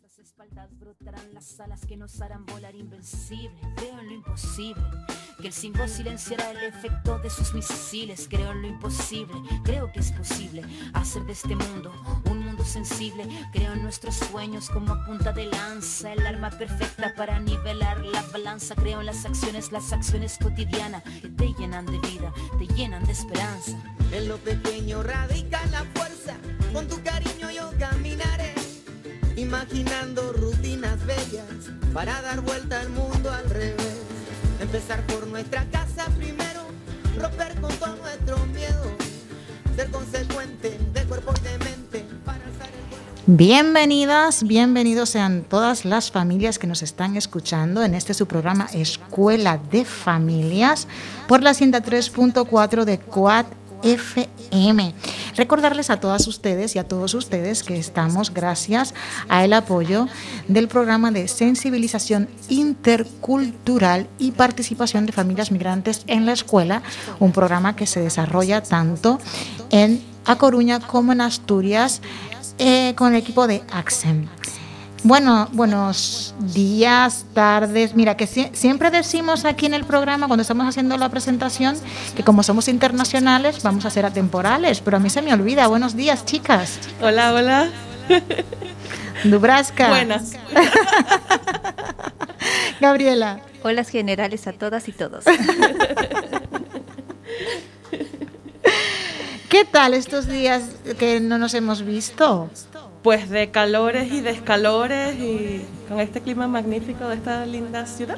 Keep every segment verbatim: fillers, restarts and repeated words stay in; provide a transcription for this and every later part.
nuestras espaldas brotarán las alas que nos harán volar invencible. Creo en lo imposible, que el cinco silenciará el efecto de sus misiles. Creo en lo imposible, creo que es posible hacer de este mundo un mundo sensible. Creo en nuestros sueños como punta de lanza, el arma perfecta para nivelar la balanza. Creo en las acciones, las acciones cotidianas que te llenan de vida, te llenan de esperanza. En lo pequeño radica la fuerza, con tu cariño yo caminaré, imaginando rutinas bellas para dar vuelta al mundo al revés. Empezar por nuestra casa primero, romper con todo nuestro miedo, ser consecuente de cuerpo y de mente para alzar el vuelo. Bienvenidas, bienvenidos sean todas las familias que nos están escuchando en este su programa Escuela de Familias por la ciento tres punto cuatro de Quad F M. Recordarles a todas ustedes y a todos ustedes que estamos gracias al apoyo del programa de sensibilización intercultural y participación de familias migrantes en la escuela, un programa que se desarrolla tanto en A Coruña como en Asturias eh, con el equipo de ACSEM. Bueno, buenos días, tardes. Mira, que si, siempre decimos aquí en el programa, cuando estamos haciendo la presentación, que como somos internacionales, vamos a ser atemporales, pero a mí se me olvida. Buenos días, chicas. Hola, hola. Dubraska. Buenas. Gabriela. Hola generales a todas y todos. ¿Qué tal estos días que no nos hemos visto? Pues de calores y descalores y con este clima magnífico de esta linda ciudad.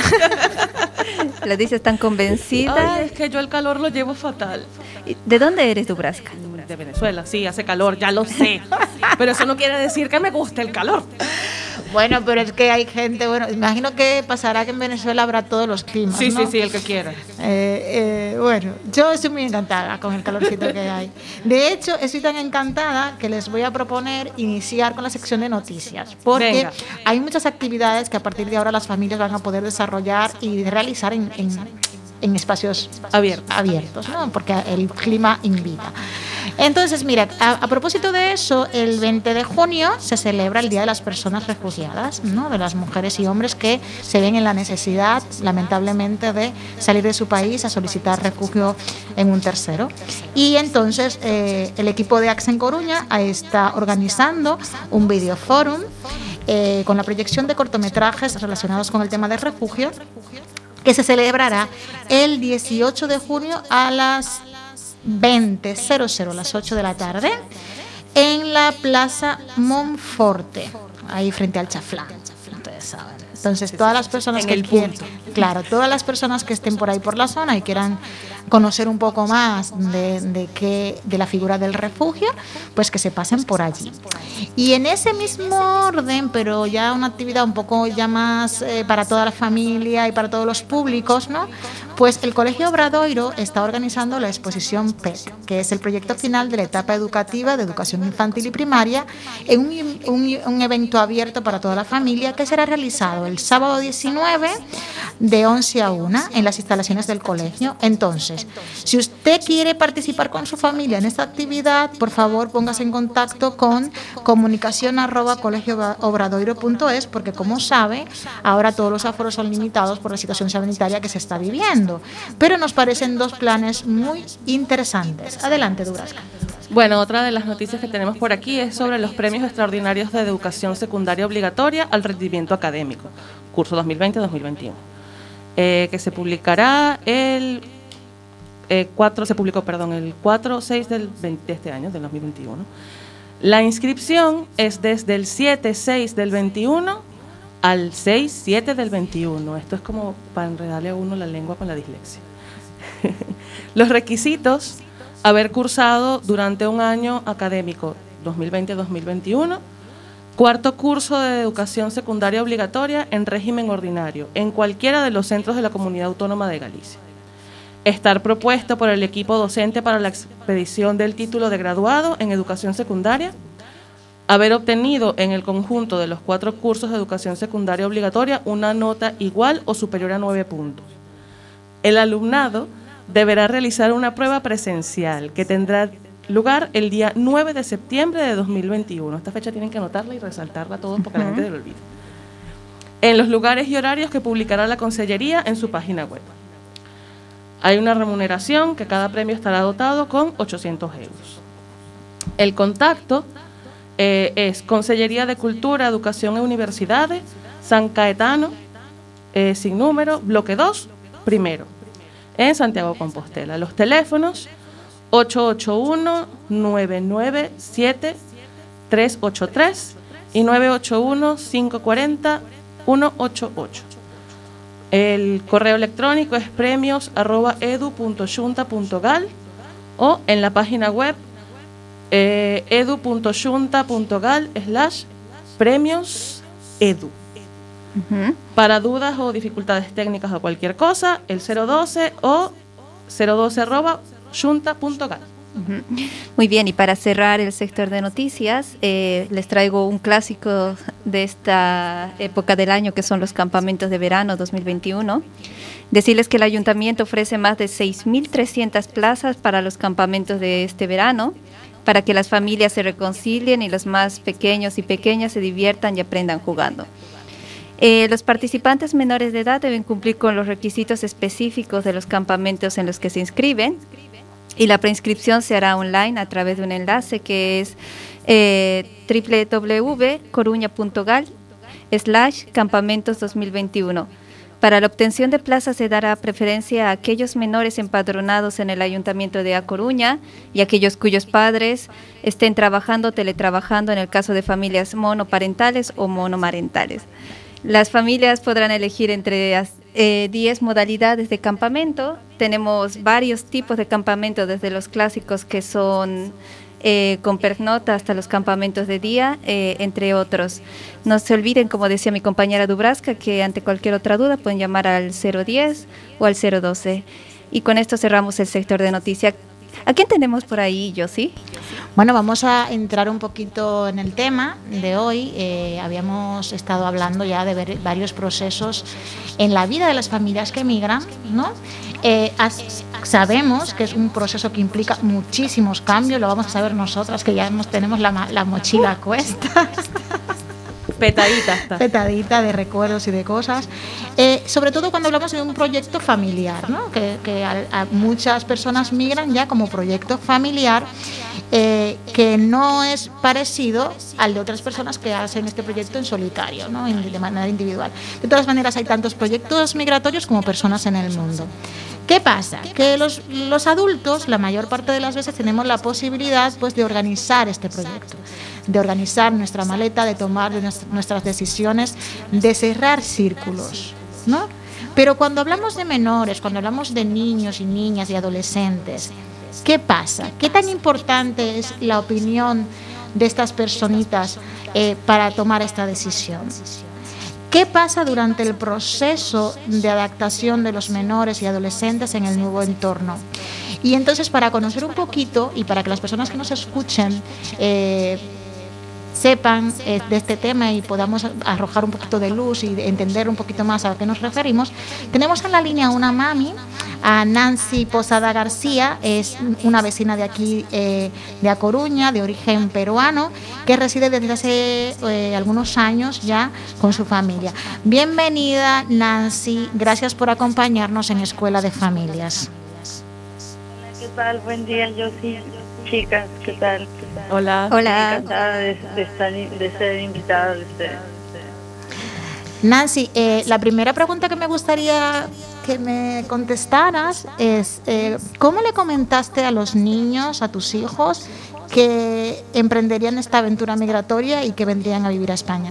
Lo dices tan convencida. Ay, es que yo el calor lo llevo fatal. ¿De dónde eres, Dubraska? De Venezuela, sí, hace calor, ya lo sé. Pero eso no quiere decir que me guste el calor. Bueno, pero es que hay gente, bueno, imagino que pasará que en Venezuela habrá todos los climas, Sí, ¿no? sí, sí, el que quiera. Eh, eh, bueno, yo estoy muy encantada con el calorcito que hay. De hecho, estoy tan encantada que les voy a proponer iniciar con la sección de noticias, porque Venga. hay muchas actividades que a partir de ahora las familias van a poder desarrollar y realizar en, en, en espacios Abiertos. abiertos, ¿no? Porque el clima invita. Entonces, mira, a, a propósito de eso, el veinte de junio se celebra el Día de las Personas Refugiadas, ¿no? De las mujeres y hombres que se ven en la necesidad, lamentablemente, de salir de su país a solicitar refugio en un tercero. Y entonces eh, el equipo de ACSEM Coruña está organizando un videoforum eh, con la proyección de cortometrajes relacionados con el tema del refugio, que se celebrará el dieciocho de junio a las veinte cero cero, las ocho de la tarde, en la Plaza Monforte, ahí frente al Chaflán. Ustedes saben. Entonces, todas las personas En que el quieran, punto. claro, todas las personas que estén por ahí por la zona y quieran conocer un poco más de, de, qué, de la figura del refugio, pues que se pasen por allí. Y en ese mismo orden, pero ya una actividad un poco ya más eh, para toda la familia y para todos los públicos, ¿no? Pues el Colegio Obradoiro está organizando la exposición P E C, que es el proyecto final de la etapa educativa de educación infantil y primaria, en un, un, un evento abierto para toda la familia que será realizado el sábado diecinueve de once a una en las instalaciones del colegio. Entonces, si usted quiere participar con su familia en esta actividad, por favor póngase en contacto con comunicación arroba colegio obradoiro punto es, porque como sabe, ahora todos los aforos son limitados por la situación sanitaria que se está viviendo. Pero nos parecen dos planes muy interesantes. Adelante, Dubraska. Bueno, otra de las noticias que tenemos por aquí es sobre los premios extraordinarios de educación secundaria obligatoria al rendimiento académico, curso dos mil veinte dos mil veintiuno, eh, que se publicará el eh, cuatro, se publicó, perdón, el cuatro seis del veinte, de este año, del dos mil veintiuno. La inscripción es desde el siete seis del veintiuno al seis siete del veintiuno. Esto es como para enredarle a uno la lengua con la dislexia. Los requisitos: haber cursado durante un año académico dos mil veinte dos mil veintiuno, cuarto curso de educación secundaria obligatoria en régimen ordinario en cualquiera de los centros de la Comunidad Autónoma de Galicia, estar propuesto por el equipo docente para la expedición del título de graduado en educación secundaria, haber obtenido en el conjunto de los cuatro cursos de educación secundaria obligatoria una nota igual o superior a nueve puntos. El alumnado deberá realizar una prueba presencial que tendrá lugar el día nueve de septiembre de dos mil veintiuno. Esta fecha tienen que anotarla y resaltarla todos porque uh-huh. la gente se lo olvida. En los lugares y horarios que publicará la Consellería en su página web. Hay una remuneración que cada premio estará dotado con ochocientos euros. El contacto eh, es Consellería de Cultura, Educación e Universidades, San Caetano, eh, sin número, bloque dos, primero, en Santiago Compostela. Los teléfonos ocho ocho uno, nueve nueve siete, tres ocho tres y nueve ocho uno, cinco cuatro cero, uno ocho ocho. El correo electrónico es premios arroba edu punto xunta punto gal o en la página web eh, edu punto xunta punto gal slash premios edu. Uh-huh. Para dudas o dificultades técnicas o cualquier cosa, el cero doce o cero doce arroba xunta punto gal. Uh-huh. Muy bien, y para cerrar el sector de noticias, eh, les traigo un clásico de esta época del año, que son los campamentos de verano dos mil veintiuno. Decirles que el Ayuntamiento ofrece más de seis mil trescientas plazas para los campamentos de este verano, para que las familias se reconcilien y los más pequeños y pequeñas se diviertan y aprendan jugando. Eh, los participantes menores de edad deben cumplir con los requisitos específicos de los campamentos en los que se inscriben, y la preinscripción se hará online a través de un enlace que es eh, doble u doble u doble u punto coruña punto gal slash campamentos dos mil veintiuno. Para la obtención de plazas se dará preferencia a aquellos menores empadronados en el Ayuntamiento de A Coruña y aquellos cuyos padres estén trabajando o teletrabajando en el caso de familias monoparentales o monomarentales. Las familias podrán elegir entre eh, diez modalidades de campamento. Tenemos varios tipos de campamento, desde los clásicos que son eh, con pernocta hasta los campamentos de día, eh, entre otros. No se olviden, como decía mi compañera Dubrasca, que ante cualquier otra duda pueden llamar al cero diez o al cero doce. Y con esto cerramos el sector de noticias. ¿A quién tenemos por ahí, Josie? Bueno, vamos a entrar un poquito en el tema de hoy. Eh, habíamos estado hablando ya de ver varios procesos en la vida de las familias que emigran, ¿no? Eh, as, sabemos que es un proceso que implica muchísimos cambios, lo vamos a saber nosotras, que ya hemos, tenemos la, la mochila a cuestas. Petadita está. Petadita de recuerdos y de cosas. Eh, sobre todo cuando hablamos de un proyecto familiar, ¿no? Que, que a, a muchas personas migran ya como proyecto familiar, eh, que no es parecido al de otras personas que hacen este proyecto en solitario, ¿no? De manera individual. De todas maneras, hay tantos proyectos migratorios como personas en el mundo. ¿Qué pasa? Que los, los adultos, la mayor parte de las veces, tenemos la posibilidad, pues, de organizar este proyecto, de organizar nuestra maleta, de tomar nuestras decisiones, de cerrar círculos, ¿no? Pero cuando hablamos de menores, cuando hablamos de niños y niñas y adolescentes, ¿qué pasa? ¿Qué tan importante es la opinión de estas personitas eh, para tomar esta decisión? ¿Qué pasa durante el proceso de adaptación de los menores y adolescentes en el nuevo entorno? Y entonces, para conocer un poquito y para que las personas que nos escuchen eh, sepan eh, de este tema y podamos arrojar un poquito de luz y entender un poquito más a qué nos referimos, tenemos en la línea una mami, a Nancy Posada García. Es una vecina de aquí, eh, de A Coruña, de origen peruano, que reside desde hace eh, algunos años ya con su familia. Bienvenida, Nancy, gracias por acompañarnos en Escuela de Familias. Hola, ¿qué tal? Buen día, yo sí. Chicas, ¿qué tal? Hola. Hola. Encantada de, de, estar, de ser invitada de ustedes. Nancy, eh, la primera pregunta que me gustaría que me contestaras es, eh, ¿cómo le comentaste a los niños, a tus hijos, que emprenderían esta aventura migratoria y que vendrían a vivir a España?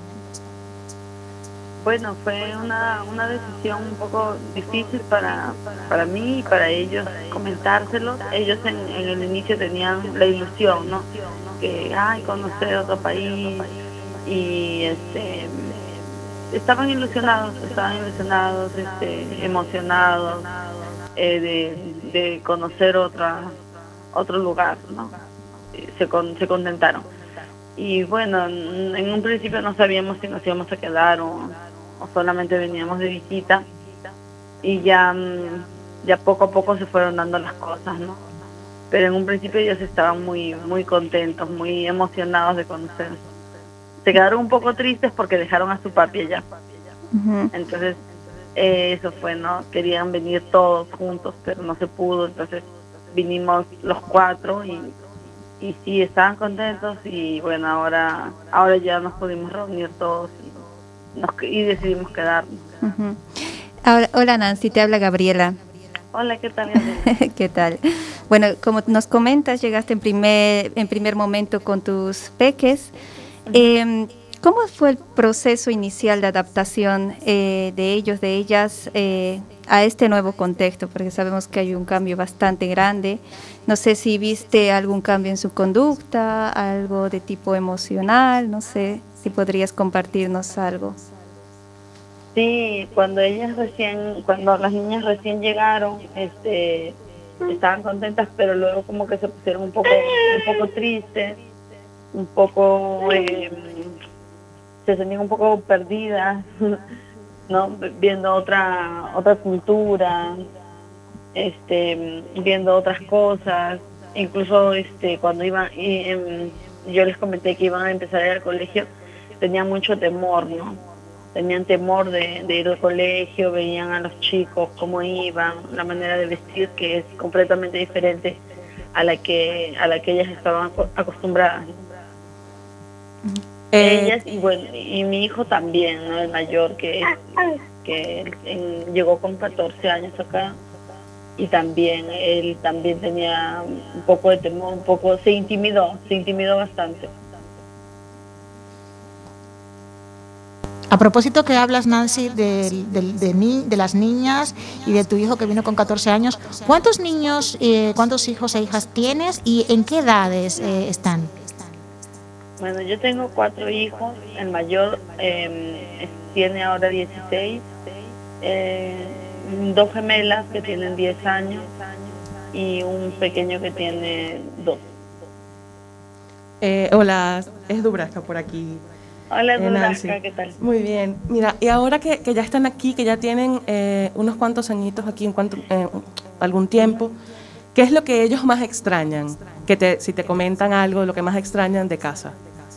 Bueno, fue una, una decisión un poco difícil para, para mí y para ellos comentárselo. Ellos en, en el inicio tenían la ilusión, ¿no? Que, ay, conocer otro país, y este, estaban ilusionados, estaban ilusionados, este, emocionados eh, de, de conocer otra, otro lugar, ¿no? Se, con, se contentaron. Y bueno, en un principio no sabíamos si nos íbamos a quedar o, o solamente veníamos de visita, y ya, ya poco a poco se fueron dando las cosas, ¿no? pero en un principio ellos estaban muy, muy contentos, muy emocionados de conocer. Se quedaron un poco tristes porque dejaron a su papi allá. Ujú. Entonces, eh, eso fue, ¿no? Querían venir todos juntos, pero no se pudo, entonces vinimos los cuatro y, y sí, estaban contentos y bueno, ahora ahora ya nos pudimos reunir todos y, nos, y decidimos quedarnos. Ujú. Ahora, hola Nancy, te habla Gabriela. Hola, ¿qué tal, Gabriela? ¿Qué tal? Bueno, como nos comentas, llegaste en primer, en primer momento con tus peques. Eh, ¿Cómo fue el proceso inicial de adaptación eh, de ellos, de ellas, eh, a este nuevo contexto? Porque sabemos que hay un cambio bastante grande. No sé si viste algún cambio en su conducta, algo de tipo emocional, no sé si podrías compartirnos algo. Sí, cuando ellas recién, cuando las niñas recién llegaron, este, estaban contentas, pero luego como que se pusieron un poco, un poco tristes, un poco, eh, se sentían un poco perdidas, ¿no? Viendo otra, otra cultura, este, viendo otras cosas, incluso, este, cuando iban, y, em, yo les comenté que iban a empezar a ir al colegio, tenían mucho temor, ¿no? Tenían temor de, de ir al colegio, veían a los chicos cómo iban, la manera de vestir que es completamente diferente a la que a la que ellas estaban acostumbradas. Eh, Ellas y bueno, y mi hijo también, ¿no? El mayor que es, que en, llegó con catorce años acá y también él también tenía un poco de temor, un poco se intimidó, se intimidó bastante. A propósito que hablas, Nancy, de, de, de, ni, de las niñas y de tu hijo que vino con catorce años, ¿cuántos niños, eh, cuántos hijos e hijas tienes y en qué edades eh, están? Bueno, yo tengo cuatro hijos, el mayor eh, tiene ahora dieciséis, eh, dos gemelas que tienen diez años y un pequeño que tiene dos. Eh, hola, es Dubrasca por aquí. Hola, Eh, Dubrasca, Nancy. ¿qué tal? Muy bien. Mira, y ahora que, que ya están aquí, que ya tienen eh, unos cuantos añitos aquí, en cuanto, eh, algún tiempo, ¿qué es lo que ellos más extrañan? Que te, si te comentan algo, lo que más extrañan de casa.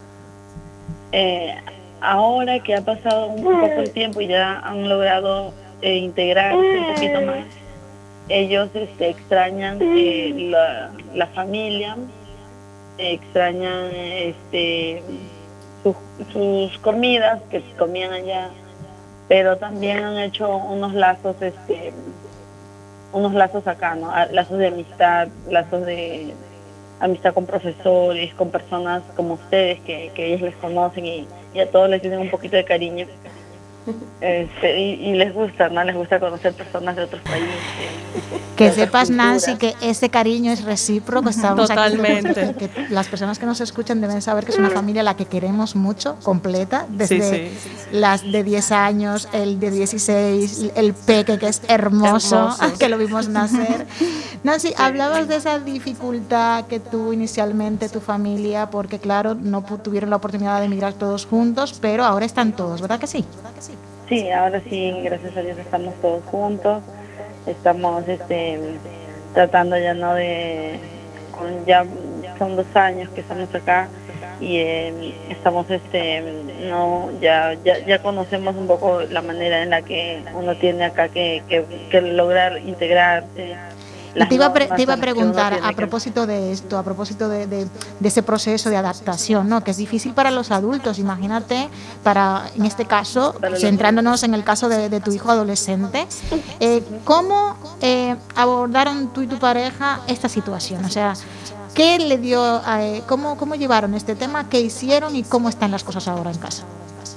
Eh, ahora que ha pasado un poco el tiempo y ya han logrado eh, integrarse un poquito más, ellos este, extrañan eh, la, la familia, extrañan este, sus, sus comidas que comían allá, pero también han hecho unos lazos, este, unos lazos acá, ¿no? Lazos de amistad, lazos de amistad con profesores, con personas como ustedes que, que ellos les conocen y, y a todos les tienen un poquito de cariño. Este, y, y les gusta, ¿no? Les gusta conocer personas de otros países. Que sepas, Nancy, que ese cariño es recíproco. Estamos Totalmente. Aquí, que, que las personas que nos escuchan deben saber que es una familia a la que queremos mucho, completa, desde sí, sí. las de diez años, el de dieciséis, el peque que es hermoso, Hermosos. que lo vimos nacer. Nancy, hablabas de esa dificultad que tuvo inicialmente tu familia, porque claro, no tuvieron la oportunidad de emigrar todos juntos, pero ahora están todos, ¿verdad que sí? Sí, ahora sí, gracias a Dios estamos todos juntos, estamos este, tratando ya no de, con, ya son dos años que estamos acá y eh, estamos este, no, ya, ya, ya conocemos un poco la manera en la que uno tiene acá que, que, que lograr integrarse. Y te iba, a pre- te iba a preguntar a propósito de esto, a propósito de, de, de ese proceso de adaptación, ¿no? Que es difícil para los adultos, imagínate, para, en este caso, centrándonos en el caso de, de tu hijo adolescente, eh, ¿cómo eh, abordaron tú y tu pareja esta situación? O sea, ¿qué le dio, a, eh, cómo, cómo llevaron este tema, qué hicieron y cómo están las cosas ahora en casa?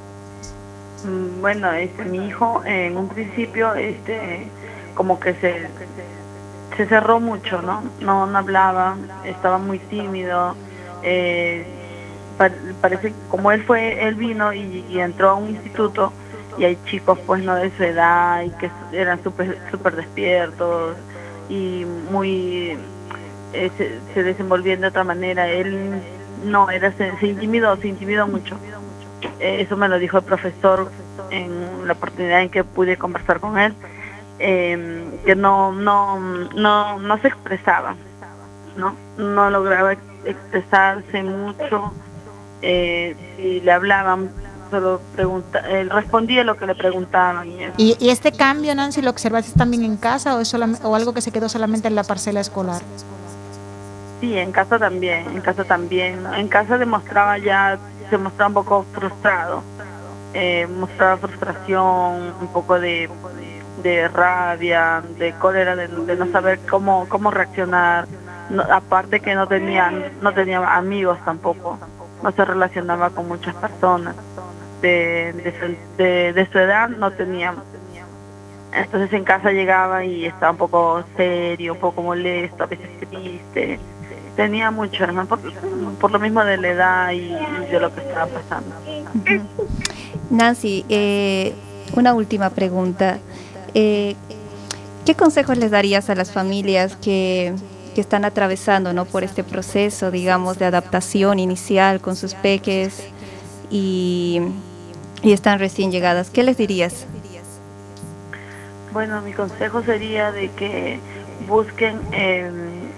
Bueno, este, mi hijo en un principio este, como que se... se cerró mucho, ¿no? No, no hablaba, estaba muy tímido, eh, pa parece como él fue, él vino y, y entró a un instituto y hay chicos pues no de su edad y que eran súper super despiertos y muy, eh, se, se desenvolvían de otra manera, él no, era se, se intimidó, se intimidó mucho. Eh, eso me lo dijo el profesor en la oportunidad en que pude conversar con él. Eh, que no no no no se expresaba ¿no? No lograba ex- expresarse mucho. Eh, si le hablaban, solo pregunta, él respondía lo que le preguntaban. Y, eso. ¿Y, y este cambio, Nancy, lo observaste también en casa o, es solam- o algo que se quedó solamente en la parcela escolar? Sí, en casa también, en casa también. ¿no? En casa demostraba ya, se mostraba un poco frustrado, eh, mostraba frustración, un poco de, de rabia, de cólera, de, de no saber cómo cómo reaccionar. No, aparte que no tenía, no tenía amigos tampoco, no se relacionaba con muchas personas. De, de, su, de, de su edad no tenía. Entonces en casa llegaba y estaba un poco serio, un poco molesto, a veces triste. Tenía mucho, ¿no? por, por lo mismo de la edad y, y de lo que estaba pasando. Uh-huh. Nancy, eh, una última pregunta. Eh, ¿Qué consejos les darías a las familias que, que están atravesando, ¿no? por este proceso, digamos, de adaptación inicial con sus peques y, y están recién llegadas? ¿Qué les dirías? Bueno, mi consejo sería de que busquen eh,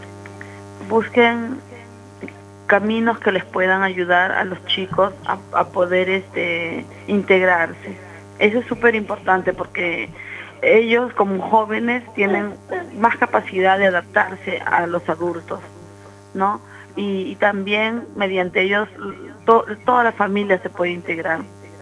busquen caminos que les puedan ayudar a los chicos a, a poder este integrarse. Eso es súper importante porque ellos como jóvenes tienen más capacidad de adaptarse a los adultos, ¿no? Y, y también mediante ellos to, toda la familia se puede integrar.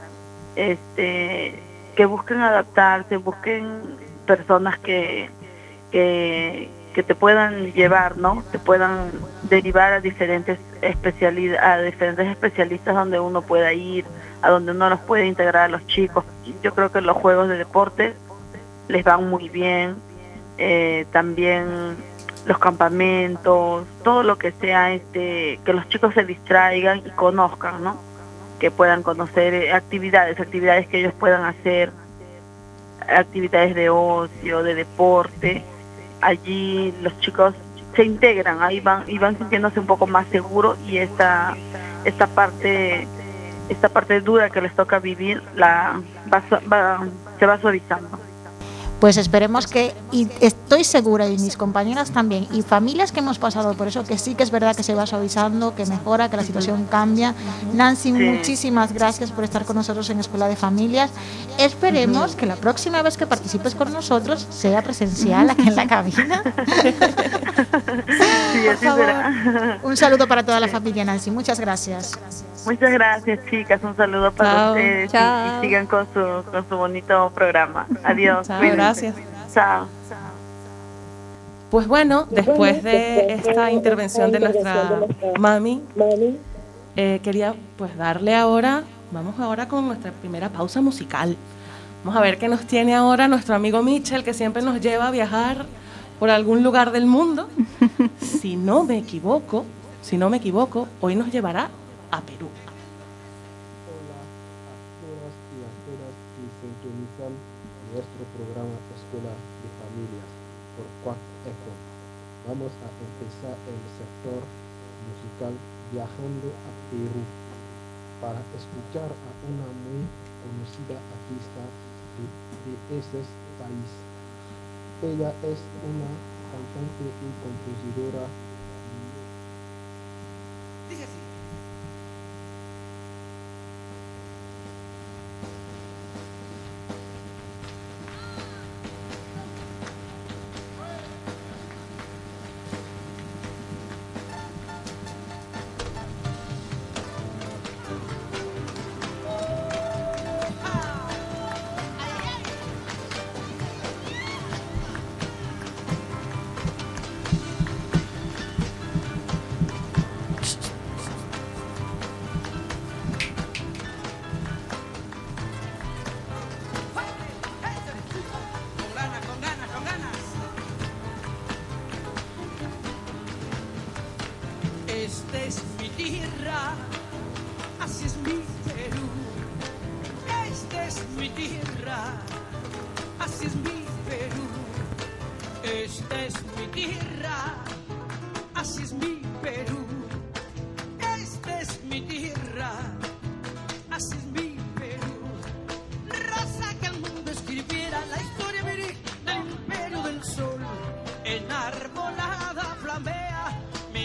Este, que busquen adaptarse, busquen personas que, que, que te puedan llevar, ¿no? Te puedan derivar a diferentes especialidades, a diferentes especialistas donde uno pueda ir, a donde uno los puede integrar a los chicos. Yo creo que los juegos de deporte les van muy bien, eh, también los campamentos, todo lo que sea, este, que los chicos se distraigan y conozcan, ¿no? Que puedan conocer eh, actividades, actividades que ellos puedan hacer, actividades de ocio, de deporte. Allí los chicos se integran, ahí van y van sintiéndose un poco más seguros y esta esta parte esta parte dura que les toca vivir la va, va, se va suavizando. Pues esperemos que, y estoy segura, y mis compañeras también, y familias que hemos pasado por eso, que sí que es verdad que se va suavizando, que mejora, que la situación cambia. Nancy, sí. Muchísimas gracias por estar con nosotros en Escuela de Familias. Esperemos uh-huh. que la próxima vez que participes con nosotros sea presencial aquí en la cabina. Sí, así será. Un saludo para toda la familia, Nancy. Muchas gracias. Muchas gracias, chicas. Un saludo para Chao. ustedes y, y sigan con su, con su bonito programa. Adiós. Chao, gracias. Chao. Pues bueno, después de esta intervención de nuestra mami, eh, quería pues darle ahora, vamos ahora con nuestra primera pausa musical. Vamos a ver qué nos tiene ahora nuestro amigo Michel, que siempre nos lleva a viajar por algún lugar del mundo. Si no me equivoco, si no me equivoco, hoy nos llevará a Perú. Hola a todas y a todas que sintonizan nuestro programa Escuela de Familias por Quack F M. Vamos a empezar el sector musical viajando a Perú para escuchar a una muy conocida artista de, de ese país. Ella es una cantante y compositora. Dice así. Esta es mi tierra, así es mi Perú. Esta es mi tierra, así es mi Perú. Esta es mi tierra, así es mi Perú. Esta es mi tierra, así es mi Perú. Raza que al mundo escribiera la historia verídica del imperio del sol. Enarbolada flamea mi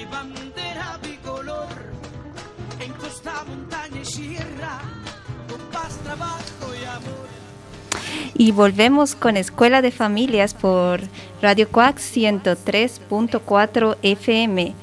Y volvemos con Escuela de Familias por Radio Coax ciento tres punto cuatro F M.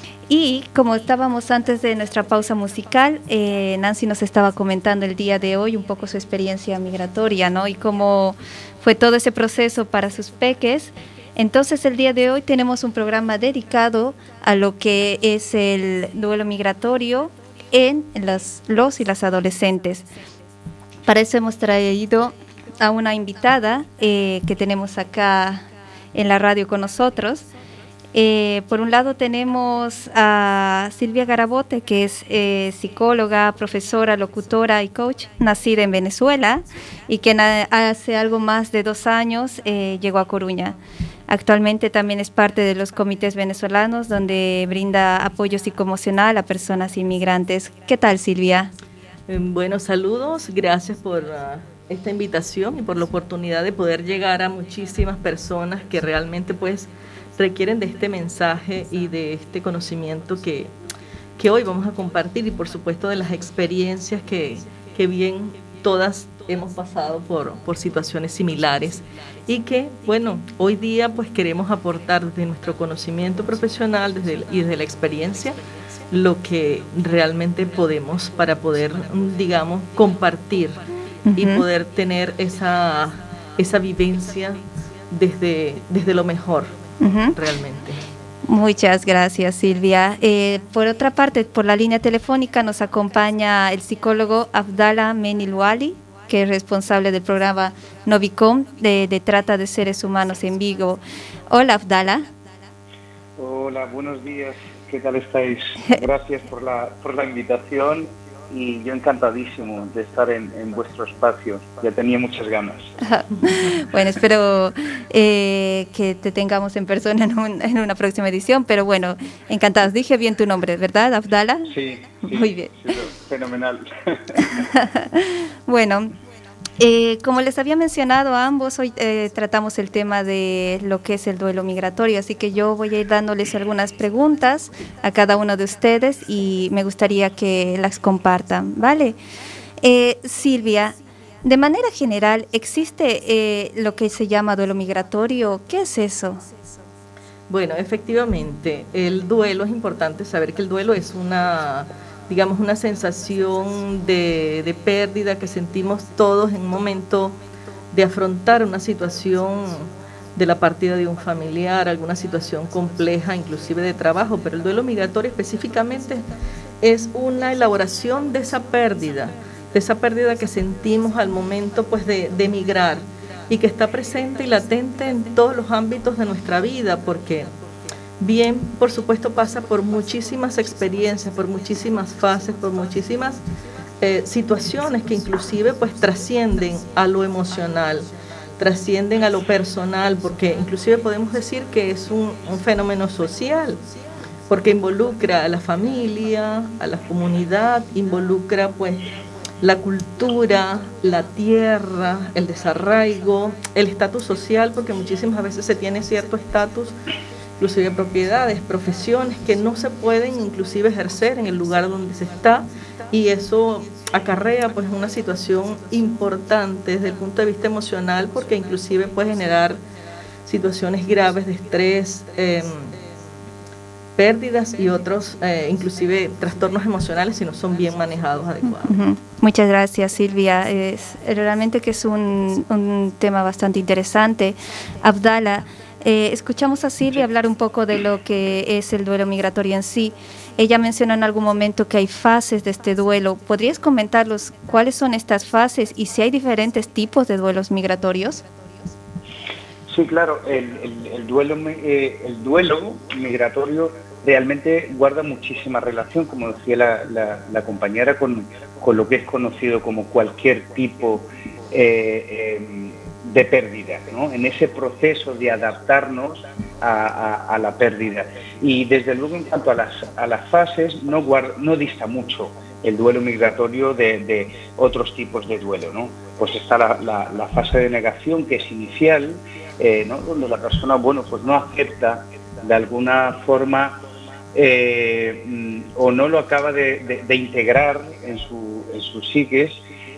Y como estábamos antes de nuestra pausa musical, eh, Nancy nos estaba comentando el día de hoy un poco su experiencia migratoria, ¿no? Y cómo fue todo ese proceso para sus peques. Entonces el día de hoy tenemos un programa dedicado a lo que es el duelo migratorio en las, los y las adolescentes. Para eso hemos traído a una invitada eh, que tenemos acá en la radio con nosotros. Eh, por un lado tenemos a Silvia Garabote, que es eh, psicóloga, profesora, locutora y coach, nacida en Venezuela y que na- hace algo más de dos años eh, llegó a Coruña. Actualmente también es parte de los comités venezolanos donde brinda apoyo psicoemocional a personas inmigrantes. ¿Qué tal, Silvia? Eh, Bueno, saludos, gracias por uh, esta invitación y por la oportunidad de poder llegar a muchísimas personas que realmente pues requieren de este mensaje y de este conocimiento que, que hoy vamos a compartir y por supuesto de las experiencias que, que bien todas hemos pasado por, por situaciones similares y que, bueno, hoy día pues queremos aportar desde nuestro conocimiento profesional desde el- y desde la experiencia lo que realmente podemos para poder, digamos, compartir y Ujú. poder tener esa, esa vivencia desde, desde lo mejor, Ujú. realmente. Muchas gracias, Silvia. Eh, por otra parte, por la línea telefónica nos acompaña el psicólogo Abdala Menilwali, que es responsable del programa Novicom de, de Trata de Seres Humanos en Vigo. Hola, Abdala. Hola, buenos días. ¿Qué tal estáis? Gracias por la, por la invitación y yo encantadísimo de estar en, en vuestro espacio. Ya tenía muchas ganas. Bueno, espero eh, que te tengamos en persona en, un- en una próxima edición, pero bueno, encantados. Dije bien tu nombre, ¿verdad, Abdala? Sí, sí, Muy bien. sí, fenomenal. Bueno, eh, como les había mencionado a ambos, hoy eh, tratamos el tema de lo que es el duelo migratorio, así que yo voy a ir dándoles algunas preguntas a cada uno de ustedes y me gustaría que las compartan, ¿vale? Eh, Silvia, de manera general, ¿existe eh, lo que se llama duelo migratorio? ¿Qué es eso? Bueno, efectivamente, el duelo, es importante saber que el duelo es una, digamos, una sensación de, de pérdida que sentimos todos en un momento de afrontar una situación de la partida de un familiar, alguna situación compleja, inclusive de trabajo, pero el duelo migratorio específicamente es una elaboración de esa pérdida, de esa pérdida que sentimos al momento pues de, de emigrar y que está presente y latente en todos los ámbitos de nuestra vida, porque bien, por supuesto, pasa por muchísimas experiencias, por muchísimas fases, por muchísimas eh, situaciones que inclusive pues trascienden a lo emocional, trascienden a lo personal, porque inclusive podemos decir que es un, un fenómeno social, porque involucra a la familia, a la comunidad, involucra pues la cultura, la tierra, el desarraigo, el estatus social, porque muchísimas veces se tiene cierto estatus, inclusive propiedades, profesiones que no se pueden inclusive ejercer en el lugar donde se está, y eso acarrea pues una situación importante desde el punto de vista emocional, porque inclusive puede generar situaciones graves de estrés, eh, pérdidas y otros, eh, inclusive trastornos emocionales si no son bien manejados adecuadamente. Ujú. Muchas gracias, Silvia. Es, realmente que es un, un tema bastante interesante. Abdala, eh, escuchamos a Silvia hablar un poco de lo que es el duelo migratorio en sí. Ella mencionó en algún momento que hay fases de este duelo. ¿Podrías comentarnos cuáles son estas fases y si hay diferentes tipos de duelos migratorios? Sí, claro, el, el, el, duelo, eh, el duelo migratorio realmente guarda muchísima relación, como decía la, la, la compañera, con, con lo que es conocido como cualquier tipo eh, eh, de pérdida, ¿no? En ese proceso de adaptarnos a, a, a la pérdida. Y desde luego en cuanto a las, a las fases, no, guarda, no dista mucho el duelo migratorio de, de otros tipos de duelo, ¿no? Pues está la, la, la fase de negación, que es inicial, eh, ¿no? Donde la persona, bueno, pues no acepta de alguna forma eh, o no lo acaba de, de, de integrar en su, en sus psiques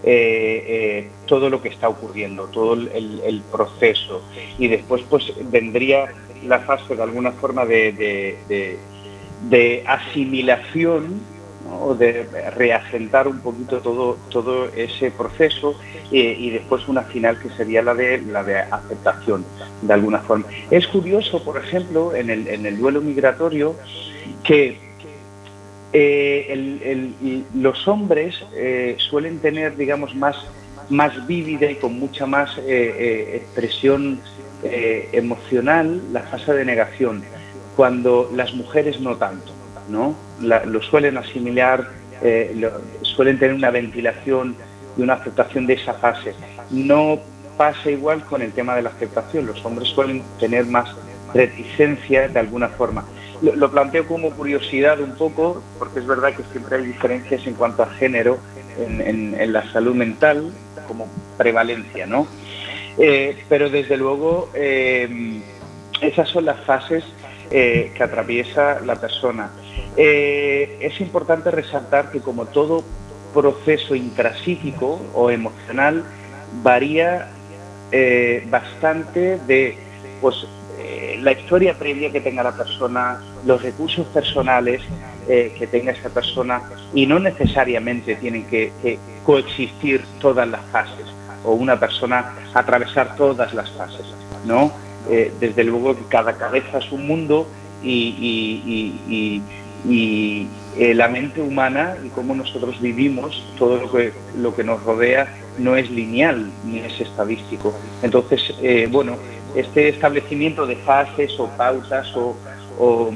eh, todo lo que está ocurriendo, todo el, el proceso, y después pues vendría la fase de alguna forma de, de, de, de asimilación, ¿no? O de reasentar un poquito todo, todo ese proceso, eh, y después una final que sería la de, la de aceptación de alguna forma. Es curioso, por ejemplo, en el, en el duelo migratorio, que Eh, el, el, los hombres eh, suelen tener, digamos, más, más vívida y con mucha más eh, eh, expresión eh, emocional la fase de negación, cuando las mujeres no tanto, ¿no? La, lo suelen asimilar, eh, lo, suelen tener una ventilación y una aceptación de esa fase. No pasa igual con el tema de la aceptación, los hombres suelen tener más reticencia de alguna forma. Lo, lo planteo como curiosidad un poco, porque es verdad que siempre hay diferencias en cuanto a género en, en, en la salud mental, como prevalencia, ¿no? Eh, pero desde luego eh, esas son las fases eh, que atraviesa la persona. Eh, es importante resaltar que, como todo proceso intrapsíquico o emocional, varía eh, bastante de, pues, la historia previa que tenga la persona, los recursos personales eh, que tenga esa persona, y no necesariamente tienen que, que coexistir todas las fases o una persona atravesar todas las fases, ¿no? Eh, desde luego que cada cabeza es un mundo, y, y, y, y, y eh, la mente humana y cómo nosotros vivimos, todo lo que, lo que nos rodea no es lineal ni es estadístico. Entonces, eh, bueno, este establecimiento de fases o pautas o, o,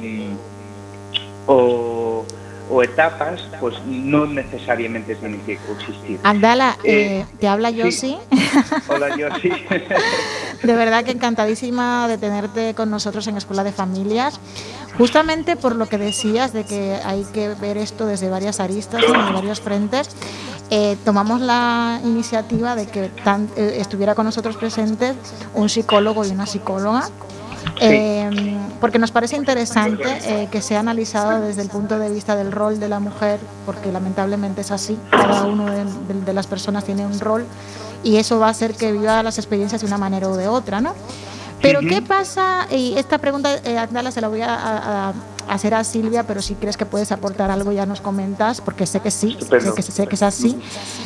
o, o etapas, pues no necesariamente tienen que coexistir. Abdala, eh, eh, te habla Yossi. Sí. Hola, Yossi. De verdad que encantadísima de tenerte con nosotros en Escuela de Familias, justamente por lo que decías de que hay que ver esto desde varias aristas, desde varios frentes. Eh, tomamos la iniciativa de que tan, eh, estuviera con nosotros presentes un psicólogo y una psicóloga, eh, porque nos parece interesante eh, que sea analizado desde el punto de vista del rol de la mujer, porque lamentablemente es así, cada uno de, de, de las personas tiene un rol, y eso va a hacer que viva las experiencias de una manera o de otra, ¿no? Pero ¿qué pasa? Y esta pregunta, eh, Abdala, se la voy a, a, a hacer a Silvia, pero si crees que puedes aportar algo ya nos comentas, porque sé que sí, sé que, sé que es así.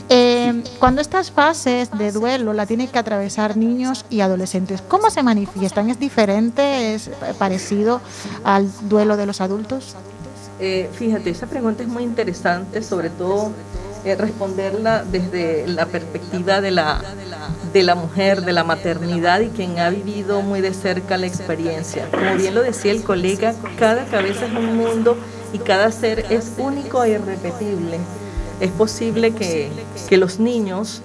Eh, cuando estas fases de duelo la tienen que atravesar niños y adolescentes, ¿cómo se manifiestan? ¿Es diferente? ¿Es parecido al duelo de los adultos? Eh, fíjate, esa pregunta es muy interesante, sobre todo eh, responderla desde la perspectiva de la, de la mujer, de la maternidad, y quien ha vivido muy de cerca la experiencia. Como bien lo decía el colega, cada cabeza es un mundo y cada ser es único e irrepetible. Es posible que, que los niños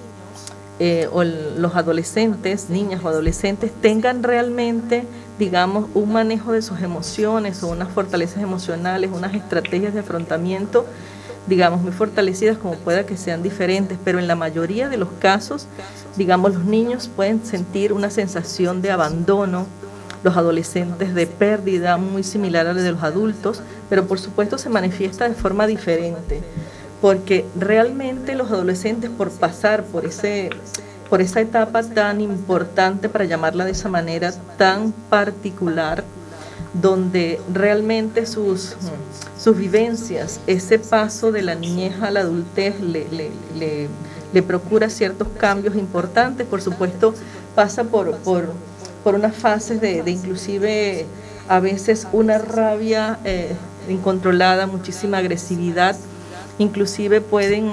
eh, o el, los adolescentes, niñas o adolescentes, tengan realmente, digamos, un manejo de sus emociones o unas fortalezas emocionales, unas estrategias de afrontamiento, digamos, muy fortalecidas, como pueda que sean diferentes, pero en la mayoría de los casos, digamos, los niños pueden sentir una sensación de abandono, los adolescentes de pérdida, muy similar a la de los adultos, pero por supuesto se manifiesta de forma diferente, porque realmente los adolescentes, por pasar por ese, por esa etapa tan importante, para llamarla de esa manera, tan particular, donde realmente sus, sus vivencias, ese paso de la niñez a la adultez le, le, le, le procura ciertos cambios importantes. Por supuesto, pasa por, por, por unas fases de, de inclusive a veces una rabia eh, incontrolada, muchísima agresividad. Inclusive pueden,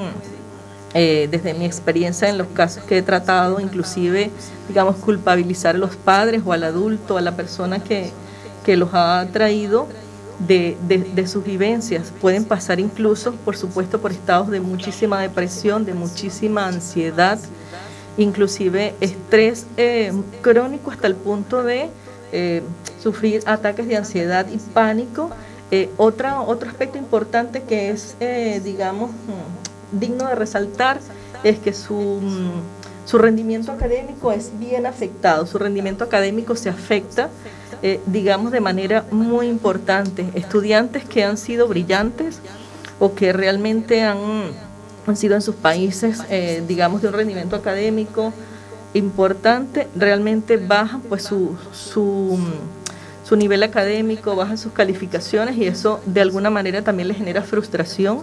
eh, desde mi experiencia en los casos que he tratado, inclusive, digamos, culpabilizar a los padres o al adulto, a la persona que que los ha traído de, de, de sus vivencias. Pueden pasar incluso, por supuesto, por estados de muchísima depresión, de muchísima ansiedad, inclusive estrés eh, crónico, hasta el punto de eh, sufrir ataques de ansiedad y pánico. Eh, otra, otro aspecto importante que es, eh, digamos, digno de resaltar, es que su, su rendimiento académico es bien afectado. Su rendimiento académico se afecta, Eh, digamos, de manera muy importante. Estudiantes que han sido brillantes o que realmente han, han sido en sus países, eh, digamos, de un rendimiento académico importante, realmente bajan pues su, su, su nivel académico, bajan sus calificaciones y eso de alguna manera también les genera frustración.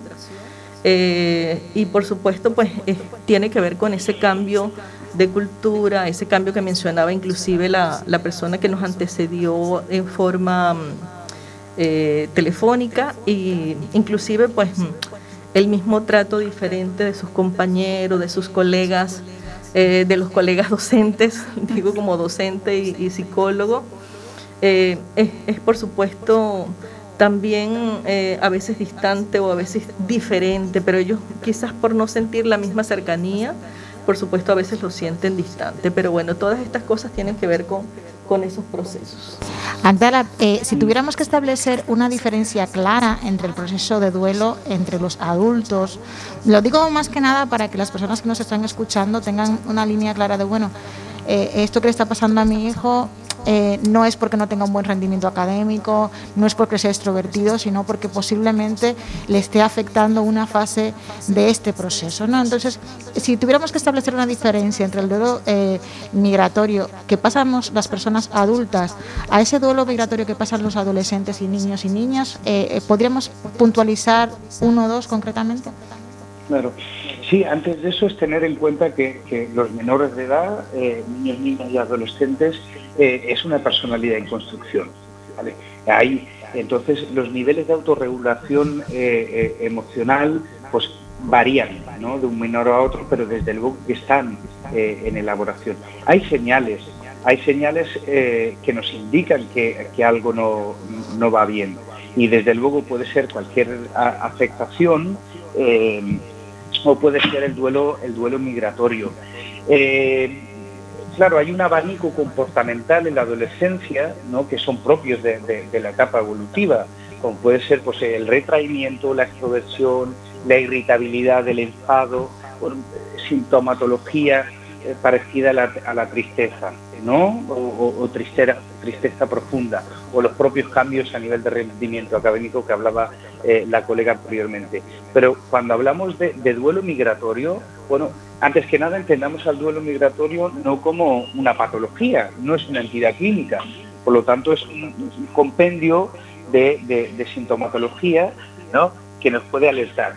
Eh, y por supuesto pues eh, tiene que ver con ese cambio de cultura, ese cambio que mencionaba inclusive la, la persona que nos antecedió en forma eh, telefónica, y inclusive pues el mismo trato diferente de sus compañeros, de sus colegas, eh, de los colegas docentes, digo como docente y, y psicólogo, eh, es, es por supuesto también eh, a veces distante o a veces diferente, pero ellos quizás por no sentir la misma cercanía, por supuesto a veces lo sienten distante, pero bueno, todas estas cosas tienen que ver con, con esos procesos. Agdala, eh, si tuviéramos que establecer una diferencia clara entre el proceso de duelo entre los adultos, lo digo más que nada para que las personas que nos están escuchando tengan una línea clara de, bueno, eh, esto que le está pasando a mi hijo eh, no es porque no tenga un buen rendimiento académico, no es porque sea extrovertido, sino porque posiblemente le esté afectando una fase de este proceso, ¿no? Entonces, si tuviéramos que establecer una diferencia entre el duelo eh, migratorio que pasamos las personas adultas a ese duelo migratorio que pasan los adolescentes y niños y niñas, eh, ¿podríamos puntualizar uno o dos concretamente? Claro. Sí, antes de eso es tener en cuenta que, que los menores de edad, eh, niños, niñas y adolescentes, eh, es una personalidad en construcción, ¿vale? Ahí, entonces, los niveles de autorregulación eh, eh, emocional pues varían, ¿no?, de un menor a otro, pero desde luego que están eh, en elaboración. Hay señales, hay señales eh, que nos indican que, que algo no, no va bien, y desde luego puede ser cualquier a, afectación, eh, o puede ser el duelo, el duelo migratorio. Eh, claro, hay un abanico comportamental en la adolescencia, ¿no?, que son propios de, de, de la etapa evolutiva, como puede ser pues, el retraimiento, la extroversión, la irritabilidad, el enfado, sintomatología eh, parecida a la, a la tristeza, ¿no?, o, o, o tristeza, tristeza profunda, o los propios cambios a nivel de rendimiento académico que hablaba eh, la colega anteriormente. Pero cuando hablamos de, de duelo migratorio, bueno, antes que nada entendamos al duelo migratorio no como una patología, no es una entidad clínica, por lo tanto es un, un compendio de, de, de sintomatología, ¿no?, que nos puede alertar.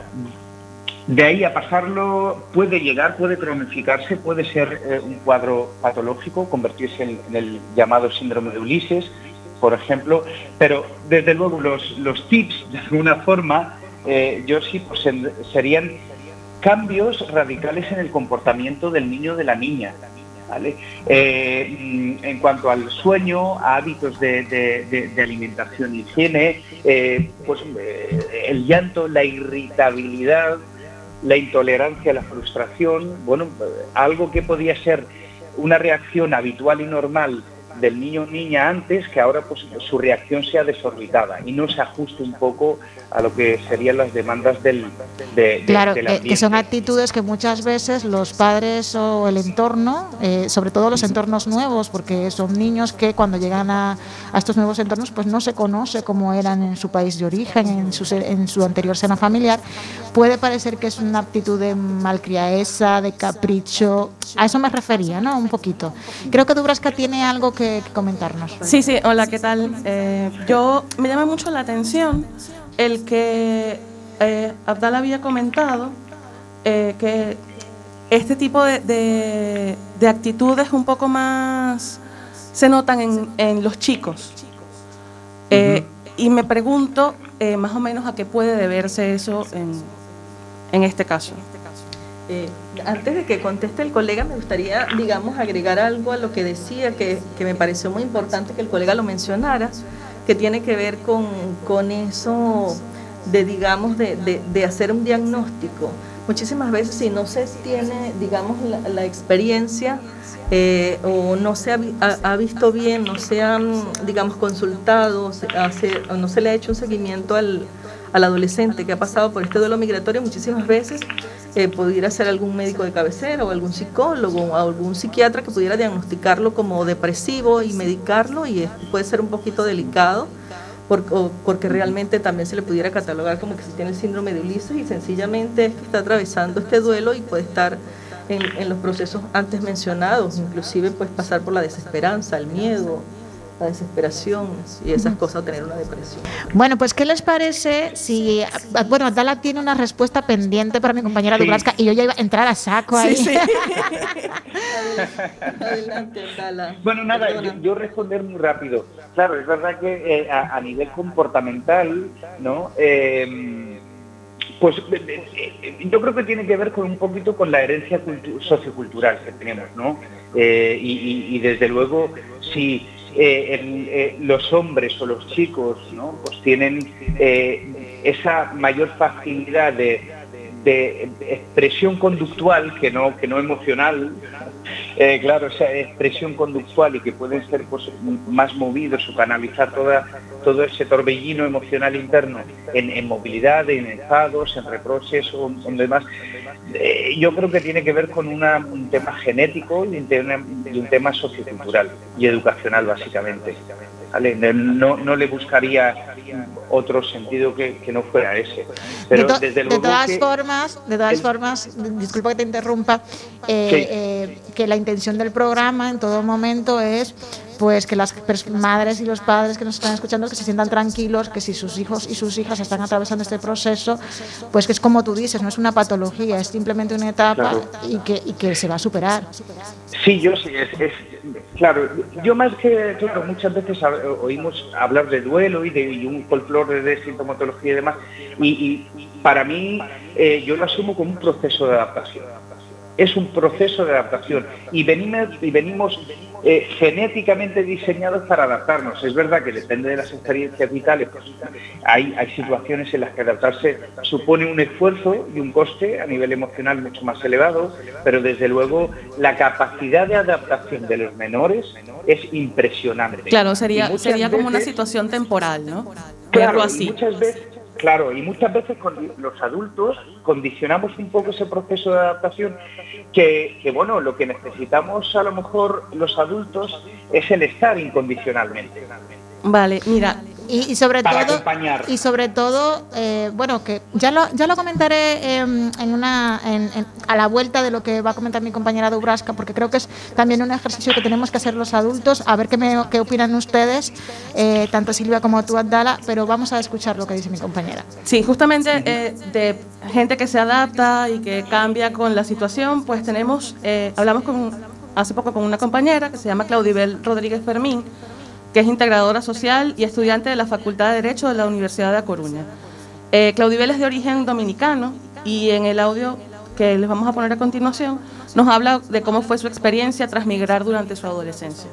De ahí a pasarlo puede llegar, puede cronificarse, puede ser eh, un cuadro patológico, convertirse en, en el llamado síndrome de Ulises, por ejemplo, pero desde luego los, los tips, de alguna forma, eh, yo sí, pues en, serían cambios radicales en el comportamiento del niño o de la niña, ¿vale? Eh, en cuanto al sueño, a hábitos de, de, de, de alimentación y higiene, eh, pues eh, el llanto, la irritabilidad, la intolerancia, la frustración, bueno, algo que podía ser una reacción habitual y normal del niño o niña antes, que ahora pues su reacción sea desorbitada y no se ajuste un poco a lo que serían las demandas del, de, de, claro, del ambiente. Que, que son actitudes que muchas veces los padres o el entorno, eh, sobre todo los entornos nuevos, porque son niños que cuando llegan a, a estos nuevos entornos pues no se conoce cómo eran en su país de origen, en su, en su anterior seno familiar, puede parecer que es una actitud de malcriadeza, de capricho. A eso me refería, ¿no? Un poquito. Creo que Dubravka tiene algo que que comentarnos. Sí, sí, hola, ¿qué tal? Eh, yo me llama mucho la atención el que eh, Agdala había comentado eh, que este tipo de, de, de actitudes un poco más se notan en, en los chicos. Eh, uh-huh. Y me pregunto eh, más o menos a qué puede deberse eso en, en este caso. Eh, antes de que conteste el colega, me gustaría, digamos, agregar algo a lo que decía, que, que me pareció muy importante que el colega lo mencionara, que tiene que ver con, con eso de, digamos, de, de, de hacer un diagnóstico. Muchísimas veces, si no se tiene, digamos, la, la experiencia eh, o no se ha, ha, ha visto bien, no se han, digamos, consultado, se hace, o no se le ha hecho un seguimiento al, al adolescente que ha pasado por este duelo migratorio, muchísimas veces Eh, pudiera ser algún médico de cabecera o algún psicólogo o algún psiquiatra que pudiera diagnosticarlo como depresivo y medicarlo, y puede ser un poquito delicado por, o porque realmente también se le pudiera catalogar como que si tiene el síndrome de Ulises, y sencillamente es que está atravesando este duelo y puede estar en, en los procesos antes mencionados, inclusive pues pasar por la desesperanza, el miedo, la desesperación y esas cosas, o tener una depresión. Bueno, pues ¿qué les parece si, bueno, Dala tiene una respuesta pendiente para mi compañera Sí. Dubravska y yo ya iba a entrar a saco ahí? Sí, sí. Adelante, Dala. Bueno, nada, yo, yo responder muy rápido. Claro, es verdad que eh, a, a nivel comportamental, ¿no? Eh, pues eh, eh, yo creo que tiene que ver con un poquito con la herencia cultu- sociocultural que tenemos, ¿no? Eh, y, y, y desde luego, si eh, el, eh, los hombres o los chicos, ¿no? Pues tienen eh, esa mayor facilidad de, de expresión conductual que no, que no emocional. Eh, claro, esa expresión conductual y que pueden ser pues, más movidos o canalizar toda, todo ese torbellino emocional interno en, en movilidad, en enfados, en reproches o en demás. Eh, yo creo que tiene que ver con una, un tema genético y un tema, y un tema sociocultural y educacional, básicamente. ¿Vale? No, no le buscaría otro sentido que, que no fuera ese. Pero de, to- desde de luego todas que formas, de todas el- formas, disculpa que te interrumpa, eh, Sí. eh, que la intención del programa en todo momento es pues que las pers- madres y los padres que nos están escuchando que se sientan tranquilos, que si sus hijos y sus hijas están atravesando este proceso, pues que es como tú dices, no es una patología, es simplemente una etapa Claro. y que y que se va a superar. Sí, yo sí, es, es claro, yo más que, claro, muchas veces hab- oímos hablar de duelo y de y un folclore de sintomatología y demás, y, y para mí eh, yo lo asumo como un proceso de adaptación. Es un proceso de adaptación y venimos, y venimos eh, genéticamente diseñados para adaptarnos. Es verdad que depende de las experiencias vitales, pues, hay, hay situaciones en las que adaptarse supone un esfuerzo y un coste a nivel emocional mucho más elevado, pero desde luego la capacidad de adaptación de los menores es impresionante. Claro, Y sería, muchas sería como una veces- situación temporal, ¿no? Claro, Verlo y así. muchas veces, claro, y muchas veces con los adultos condicionamos un poco ese proceso de adaptación que, que, bueno, lo que necesitamos a lo mejor los adultos es el estar incondicionalmente. Vale, mira, Y, y sobre Para todo acompañar. y sobre todo eh, bueno, que ya lo ya lo comentaré eh, en una en, en- a la vuelta de lo que va a comentar mi compañera Dubravska, porque creo que es también un ejercicio que tenemos que hacer los adultos, a ver qué me qué opinan ustedes, eh, tanto Silvia como tú, Abdala, pero vamos a escuchar lo que dice mi compañera. sí, justamente eh, de gente que se adapta y que cambia con la situación, pues tenemos, eh, hablamos con, hace poco con una compañera que se llama Claudibel Rodríguez Fermín, que es integradora social y estudiante de la Facultad de Derecho de la Universidad de A Coruña. Eh, Claudibel es de origen dominicano y en el audio que les vamos a poner a continuación nos habla de cómo fue su experiencia tras migrar durante su adolescencia.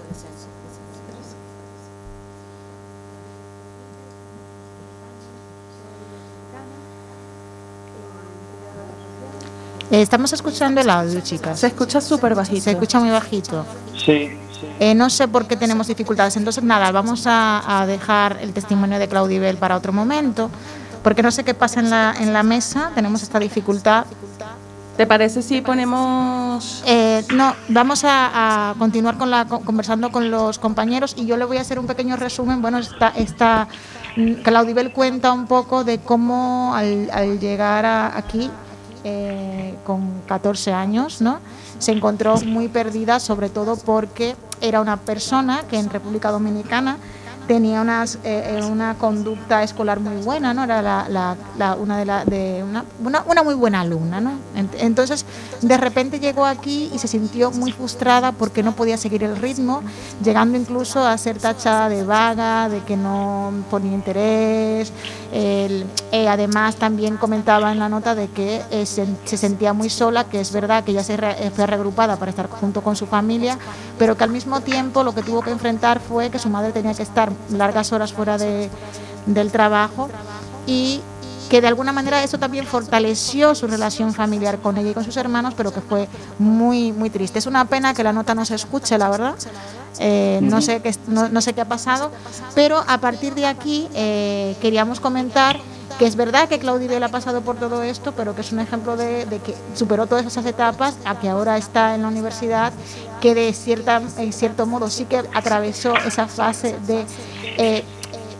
Eh, estamos escuchando el audio, chicas. Se escucha súper bajito. Se escucha muy bajito. Sí, Eh, no sé por qué tenemos dificultades. Entonces, nada, vamos a, a dejar el testimonio de Claudibel para otro momento, porque no sé qué pasa en la, en la mesa, tenemos esta dificultad. ¿Te parece si ponemos...? Eh, no, vamos a, a continuar con la, con- conversando con los compañeros y yo le voy a hacer un pequeño resumen. Bueno, esta, esta mm, Claudibel cuenta un poco de cómo al, al llegar a- aquí eh, con catorce años, ¿no? Se encontró muy perdida, sobre todo porque era una persona que en República Dominicana tenía unas, eh, eh, una conducta escolar muy buena, ¿no? Era la, la- la- una de, la, de una, una, una muy buena alumna, ¿no? Ent- Entonces, de repente llegó aquí y se sintió muy frustrada porque no podía seguir el ritmo, llegando incluso a ser tachada de vaga, de que no ponía interés. El- eh, además, también comentaba en la nota de que eh, se, se sentía muy sola, que es verdad que ella se re- eh, fue reagrupada para estar junto con su familia, pero que al mismo tiempo lo que tuvo que enfrentar fue que su madre tenía que estar largas horas fuera de, del trabajo y que de alguna manera eso también fortaleció su relación familiar con ella y con sus hermanos, pero que fue muy muy triste. Es una pena que la nota no se escuche, la verdad. Eh, no sé qué no, no sé qué ha pasado, pero a partir de aquí eh, queríamos comentar que es verdad que Claudibel ha pasado por todo esto, pero que es un ejemplo de, de que superó todas esas etapas, a que ahora está en la universidad, que de cierta, en cierto modo sí que atravesó esa fase de eh,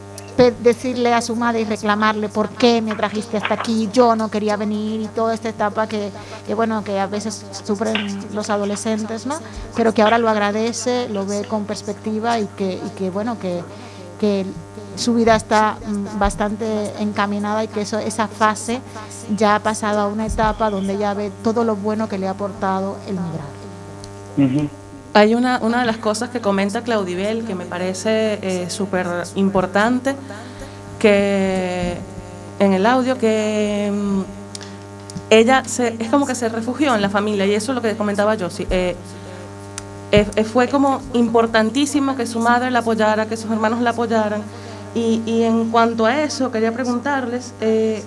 decirle a su madre y reclamarle por qué me trajiste hasta aquí, yo no quería venir, y toda esta etapa que, que bueno, que a veces sufren los adolescentes, ¿no? Pero que ahora lo agradece, lo ve con perspectiva y que, y que bueno, que, que su vida está bastante encaminada y que eso, esa fase ya ha pasado a una etapa donde ya ve todo lo bueno que le ha aportado el migrar. Uh-huh. Hay una, una de las cosas que comenta Claudibel que me parece eh, súper importante, que en el audio, que um, ella se, es como que se refugió en la familia, y eso es lo que comentaba yo. Sí, eh, eh, fue como importantísimo que su madre la apoyara, que sus hermanos la apoyaran, y, y en cuanto a eso quería preguntarles eh,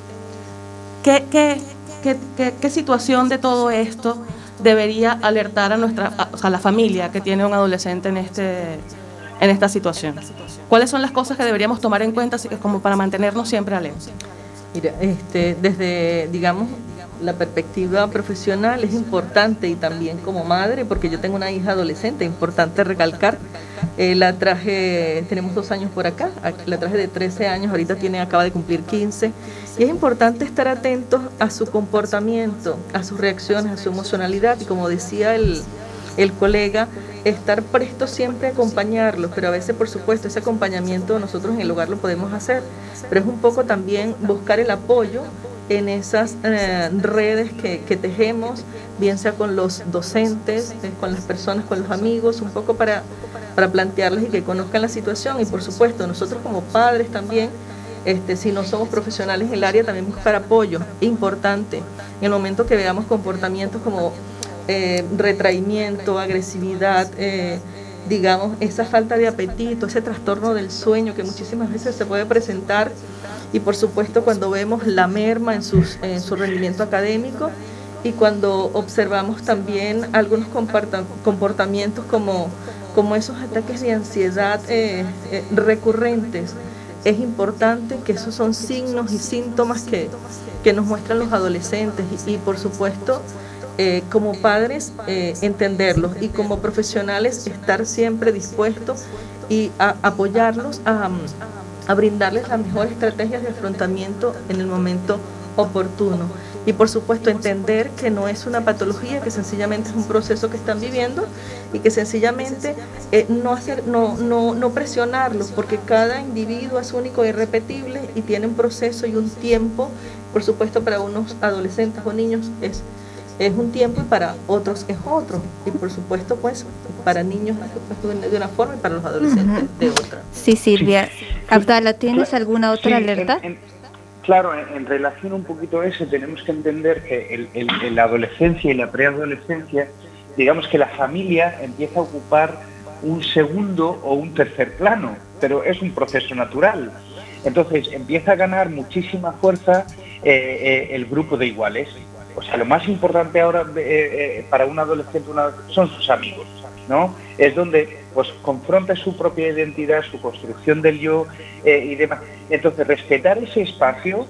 ¿qué, qué, qué, qué, qué situación de todo esto debería alertar a nuestra, a, o sea, a la familia que tiene un adolescente en este en esta situación? ¿Cuáles son las cosas que deberíamos tomar en cuenta así que como para mantenernos siempre alerta? Mira, este, desde, digamos, la perspectiva profesional es importante, y también como madre, porque yo tengo una hija adolescente, importante recalcar, eh, la traje, tenemos dos años por acá, la traje de trece años, ahorita tiene, acaba de cumplir quince, y es importante estar atentos a su comportamiento, a sus reacciones, a su emocionalidad, y como decía el, el colega, estar presto siempre a acompañarlos, pero a veces, por supuesto, ese acompañamiento nosotros en el hogar lo podemos hacer, pero es un poco también buscar el apoyo en esas eh, redes que, que tejemos, bien sea con los docentes, eh, con las personas, con los amigos, un poco para, para plantearles y que conozcan la situación. Y por supuesto, nosotros como padres también, este, si no somos profesionales en el área, también buscar apoyo, importante. En el momento que veamos comportamientos como eh, retraimiento, agresividad, eh, digamos, esa falta de apetito, ese trastorno del sueño que muchísimas veces se puede presentar, y por supuesto cuando vemos la merma en, sus, en su rendimiento académico, y cuando observamos también algunos comportamientos como, como esos ataques de ansiedad eh, eh, recurrentes, es importante que esos son signos y síntomas que, que nos muestran los adolescentes, y, y por supuesto eh, como padres eh, entenderlos, y como profesionales estar siempre dispuestos y a apoyarlos a, a brindarles las mejores estrategias de afrontamiento en el momento oportuno. Y por supuesto entender que no es una patología, que sencillamente es un proceso que están viviendo, y que sencillamente eh, no, hacer, no, no, no presionarlos, porque cada individuo es único e irrepetible y tiene un proceso y un tiempo. Por supuesto para unos adolescentes o niños es, es un tiempo, y para otros es otro, y por supuesto pues para niños de una forma y para los adolescentes de otra. Sí, Silvia. Abdala, ¿tienes alguna otra sí, alerta? En, en... Claro, en, en relación un poquito a eso, tenemos que entender que el, el, en la adolescencia y la preadolescencia, digamos que la familia empieza a ocupar un segundo o un tercer plano, pero es un proceso natural. Entonces empieza a ganar muchísima fuerza eh, eh, el grupo de iguales. O sea, lo más importante ahora eh, eh, para un adolescente una, son sus amigos, ¿no? Es donde pues confronta su propia identidad, su construcción del yo eh, y demás. Entonces, respetar ese espacio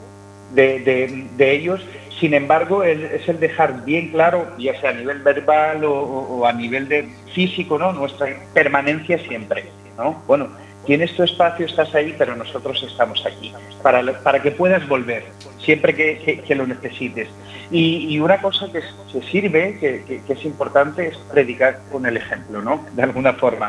de, de, de ellos, sin embargo, es, es el dejar bien claro, ya sea a nivel verbal o, o, o a nivel de físico, ¿no? Nuestra permanencia siempre, ¿no? Bueno, tienes tu espacio, estás ahí, pero nosotros estamos aquí, para, para que puedas volver, siempre que, que, que lo necesites. Y, y una cosa que, que sirve, que, que, que es importante, es predicar con el ejemplo, ¿no? De alguna forma.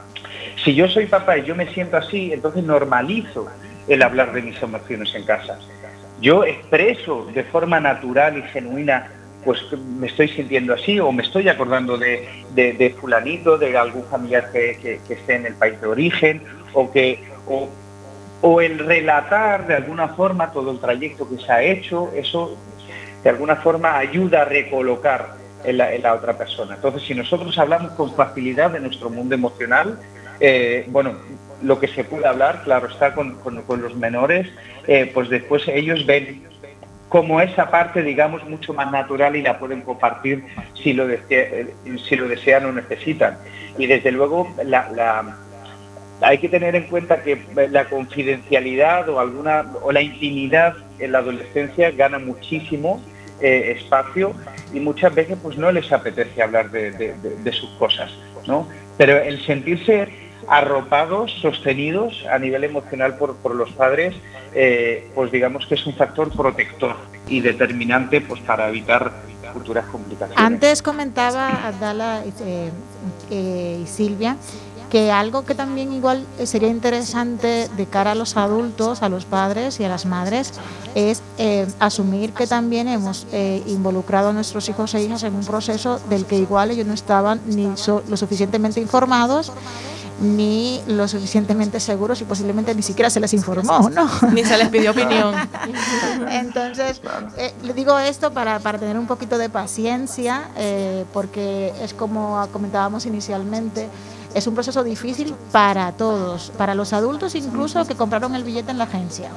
Si yo soy papá y yo me siento así, entonces normalizo el hablar de mis emociones en casa. Yo expreso de forma natural y genuina, pues me estoy sintiendo así, o me estoy acordando de, de, de fulanito, de algún familiar que, que, que esté en el país de origen, o que o, o el relatar de alguna forma todo el trayecto que se ha hecho, eso de alguna forma ayuda a recolocar en la, en la otra persona. Entonces, si nosotros hablamos con facilidad de nuestro mundo emocional, eh, bueno, lo que se puede hablar, claro está, con, con, con los menores, eh, pues después ellos ven como esa parte, digamos, mucho más natural, y la pueden compartir si lo, desea, si lo desean o necesitan. Y desde luego la, la, hay que tener en cuenta que la confidencialidad o alguna o la intimidad en la adolescencia gana muchísimo eh, espacio, y muchas veces pues no les apetece hablar de, de, de, de sus cosas, ¿no? Pero el sentirse arropados, sostenidos a nivel emocional por, por los padres, eh, pues digamos que es un factor protector y determinante pues para evitar futuras complicaciones. Antes comentaba Abdala eh, eh, y Silvia que algo que también igual sería interesante de cara a los adultos, a los padres y a las madres, es eh, asumir que también hemos eh, involucrado a nuestros hijos e hijas en un proceso del que igual ellos no estaban ni so, lo suficientemente informados ni lo suficientemente seguros y posiblemente ni siquiera se les informó, ¿no? Ni se les pidió opinión. Entonces, eh, le digo esto para, para tener un poquito de paciencia, eh, porque es como comentábamos inicialmente, es un proceso difícil para todos, para los adultos incluso que compraron el billete en la agencia.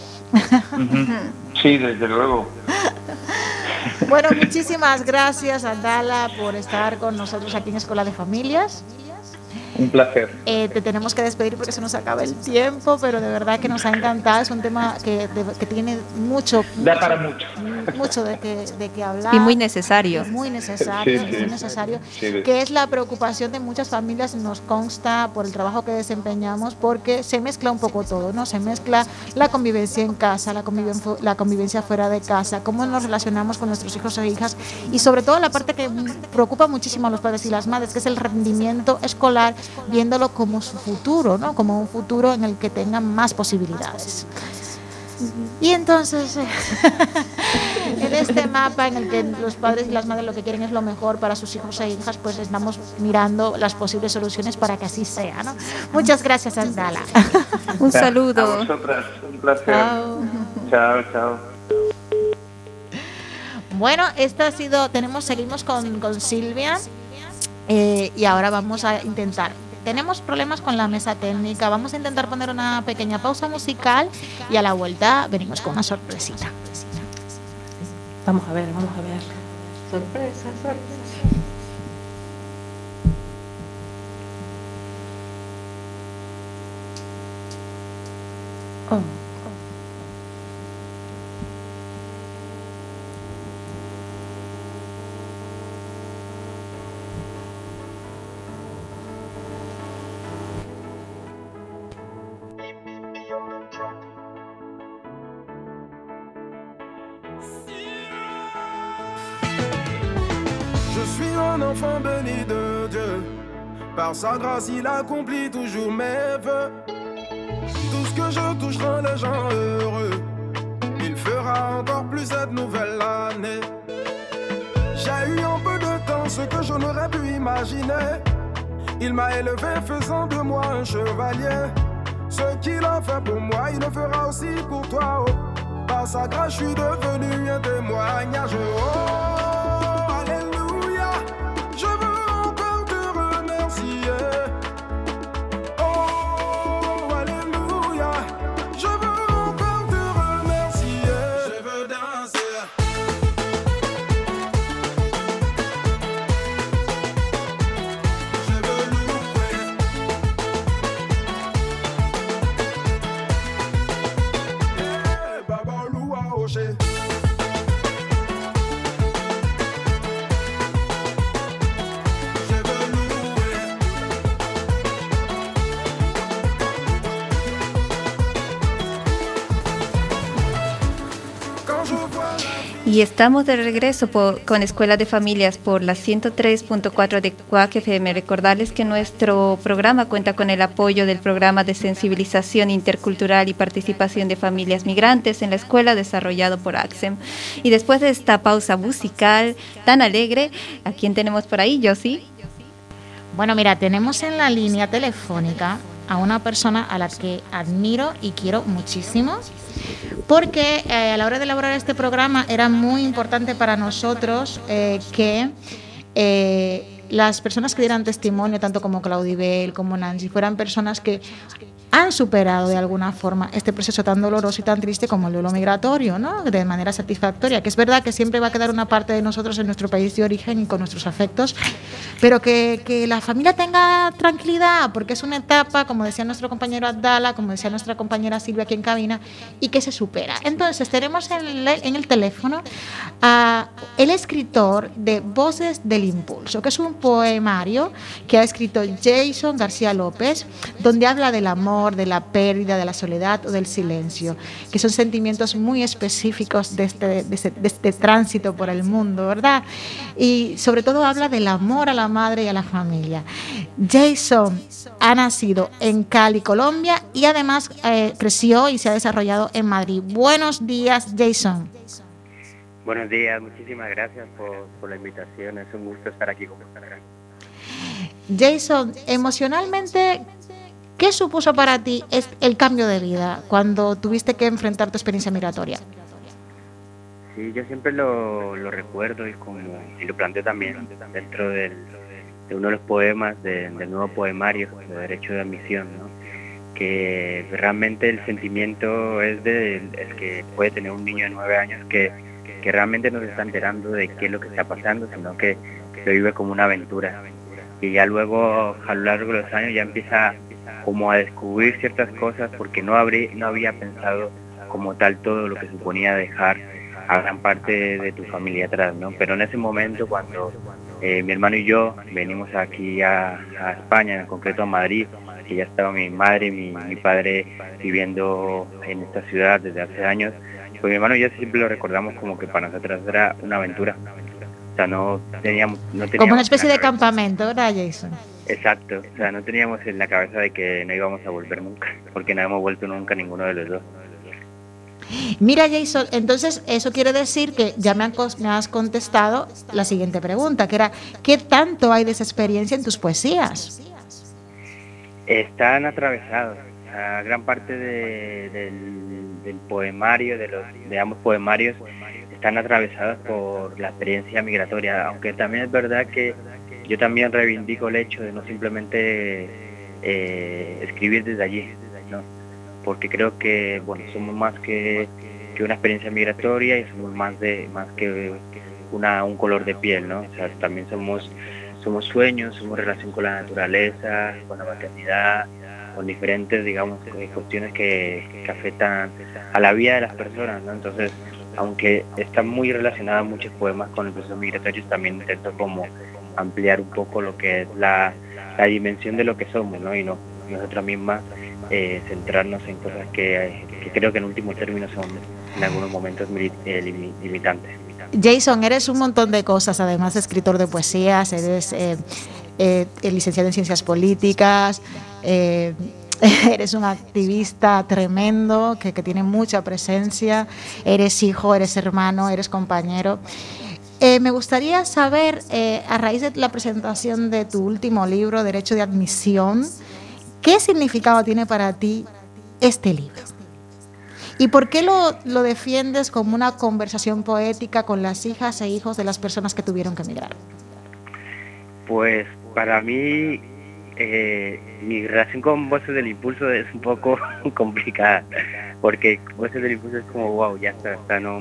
Sí, desde luego. Bueno, muchísimas gracias, Abdala, por estar con nosotros aquí en Escuela de Familias. Un placer. Eh, te tenemos que despedir porque se nos acaba el tiempo, pero de verdad que nos ha encantado. Es un tema que, de, que tiene mucho, da para mucho, mucho de que, de que hablar. Y muy necesario. Muy necesario, sí, sí, muy necesario. Sí. Que es la preocupación de muchas familias, nos consta por el trabajo que desempeñamos, porque se mezcla un poco todo, ¿no? Se mezcla la convivencia en casa, la convivencia, la convivencia fuera de casa, cómo nos relacionamos con nuestros hijos e hijas y sobre todo la parte que preocupa muchísimo a los padres y las madres, que es el rendimiento escolar, viéndolo como su futuro, ¿no? Como un futuro en el que tengan más posibilidades. Y entonces, en este mapa en el que los padres y las madres lo que quieren es lo mejor para sus hijos e hijas, pues estamos mirando las posibles soluciones para que así sea, ¿no? Muchas gracias, Abdala. Un saludo. A vosotras, un placer. Chao. Chao, chao. Bueno, esta ha sido, tenemos, seguimos con, con Silvia eh, y ahora vamos a intentar. Tenemos problemas con la mesa técnica, vamos a intentar poner una pequeña pausa musical y a la vuelta venimos con una sorpresita. Vamos a ver, vamos a ver. Sorpresa, sorpresa. Oh. Je suis un enfant béni de Dieu. Par sa grâce, il accomplit toujours mes vœux. Tout ce que je touche rend les gens heureux. Il fera encore plus cette nouvelle année. J'ai eu en peu de temps ce que je n'aurais pu imaginer. Il m'a élevé faisant de moi un chevalier. Ce qu'il a fait pour moi, il le fera aussi pour toi. Oh. Par sa grâce, je suis devenu un témoignage. Oh, alléluia, je veux encore te remercier. Oh, alléluia, je veux encore te remercier. Je veux danser. Je veux louer. Yeah, Baba Loua Oché. Y estamos de regreso por, con Escuela de Familias por la ciento tres punto cuatro de Cuac F M. Recordarles que nuestro programa cuenta con el apoyo del Programa de Sensibilización Intercultural y Participación de Familias Migrantes en la Escuela, desarrollado por ACSEM. Y después de esta pausa musical tan alegre, ¿a quién tenemos por ahí, Josie? Bueno, mira, tenemos en la línea telefónica a una persona a la que admiro y quiero muchísimo, porque eh, a la hora de elaborar este programa era muy importante para nosotros eh, que eh, las personas que dieran testimonio, tanto como Claudibel como Nancy, fueran personas que han superado de alguna forma este proceso tan doloroso y tan triste como el duelo migratorio, ¿no? De manera satisfactoria, que es verdad que siempre va a quedar una parte de nosotros en nuestro país de origen y con nuestros afectos, pero que, que la familia tenga tranquilidad, porque es una etapa, como decía nuestro compañero Abdala, como decía nuestra compañera Silvia aquí en cabina, y que se supera. Entonces, tenemos en el, en el teléfono a el escritor de Voces del Impulso, que es un poemario que ha escrito Jason García López, donde habla del amor, de la pérdida, de la soledad o del silencio, que son sentimientos muy específicos de este, de este, de este tránsito por el mundo, ¿verdad? Y sobre todo habla del amor a la madre y a la familia. Jason ha nacido en Cali, Colombia, y además eh, creció y se ha desarrollado en Madrid. Buenos días, Jason. Buenos días, muchísimas gracias por, por la invitación, es un gusto estar aquí con ustedes. Jason, emocionalmente, ¿qué supuso para ti el cambio de vida cuando tuviste que enfrentar tu experiencia migratoria? Sí, yo siempre lo, lo recuerdo y, como, y lo planteo también dentro del, de uno de los poemas de, del nuevo poemario de Derecho de Admisión, ¿no? Que realmente el sentimiento es de, el que puede tener un niño de nueve años que, que realmente no se está enterando de qué es lo que está pasando, sino que lo vive como una aventura. Y ya luego, a lo largo de los años, ya empieza como a descubrir ciertas cosas porque no, habría, no había pensado como tal todo lo que suponía dejar a gran parte de tu familia atrás, ¿no? Pero en ese momento, cuando eh, mi hermano y yo venimos aquí a, a España, en concreto a Madrid, que ya estaba mi madre y mi, mi padre viviendo en esta ciudad desde hace años, pues mi hermano y yo siempre lo recordamos como que para nosotros era una aventura. O sea, no teníamos... No teníamos como una especie de campamento, ¿verdad, Jason? Exacto, o sea, no teníamos en la cabeza de que no íbamos a volver nunca, porque no hemos vuelto nunca ninguno de los dos. Mira, Jason, entonces eso quiere decir que ya me, han, me has contestado la siguiente pregunta, que era, ¿qué tanto hay de esa experiencia en tus poesías? Están atravesados, o sea, gran parte de, del, del poemario, de, los, de ambos poemarios, están atravesados por la experiencia migratoria, aunque también es verdad que yo también reivindico el hecho de no simplemente eh, escribir desde allí, ¿no? Porque creo que bueno, somos más que, que una experiencia migratoria y somos más de más que una, un color de piel, ¿no? O sea, también somos, somos sueños, somos relación con la naturaleza, con la maternidad, con diferentes, digamos, cuestiones que, que afectan a la vida de las personas, ¿no? Entonces, aunque están muy relacionadas muchos poemas con el proceso migratorio, también intento como ampliar un poco lo que es la, la dimensión de lo que somos, ¿no? Y no nosotras mismas eh, centrarnos en cosas que, que creo que en último término son en algunos momentos eh, limitantes. Jason, eres un montón de cosas, además de escritor de poesías, eres eh, eh, licenciado en Ciencias Políticas, eh, eres un activista tremendo que, que tiene mucha presencia, eres hijo, eres hermano, eres compañero. Eh, me gustaría saber, eh, a raíz de la presentación de tu último libro, Derecho de Admisión, ¿qué significado tiene para ti este libro? ¿Y por qué lo, lo defiendes como una conversación poética con las hijas e hijos de las personas que tuvieron que emigrar? Pues para mí, eh, mi relación con Voces del Impulso es un poco complicada, porque Voces del Impulso es como, wow, ya está, está no...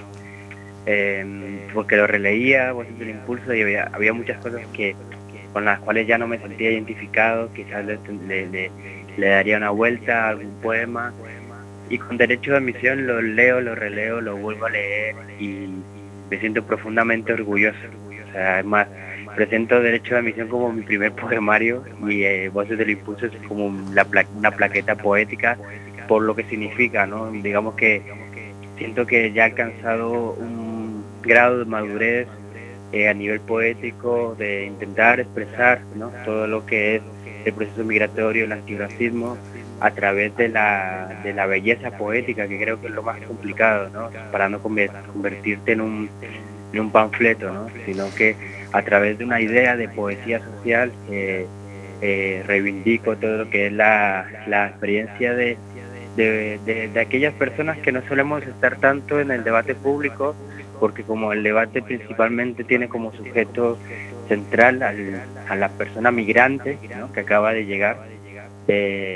Eh, porque lo releía, Voces del Impulso, y había, había muchas cosas que con las cuales ya no me sentía identificado, quizás le, le, le, le daría una vuelta a algún poema, y con Derecho de Admisión lo leo, lo releo, lo vuelvo a leer y me siento profundamente orgulloso. O sea, además, presento Derecho de Admisión como mi primer poemario y eh, Voces del Impulso es como la pla una plaqueta poética por lo que significa, ¿no? Digamos que siento que ya he alcanzado un grado de madurez eh, a nivel poético de intentar expresar, ¿no? Todo lo que es el proceso migratorio, el antirracismo, a través de la, de la belleza poética, que creo que es lo más complicado, ¿no? Para no convertirte en un, en un panfleto, ¿no? Sino que a través de una idea de poesía social eh, eh, reivindico todo lo que es la, la experiencia de, de, de, de aquellas personas que no solemos estar tanto en el debate público, porque como el debate principalmente tiene como sujeto central al, a la persona migrante, ¿no? Que acaba de llegar, eh,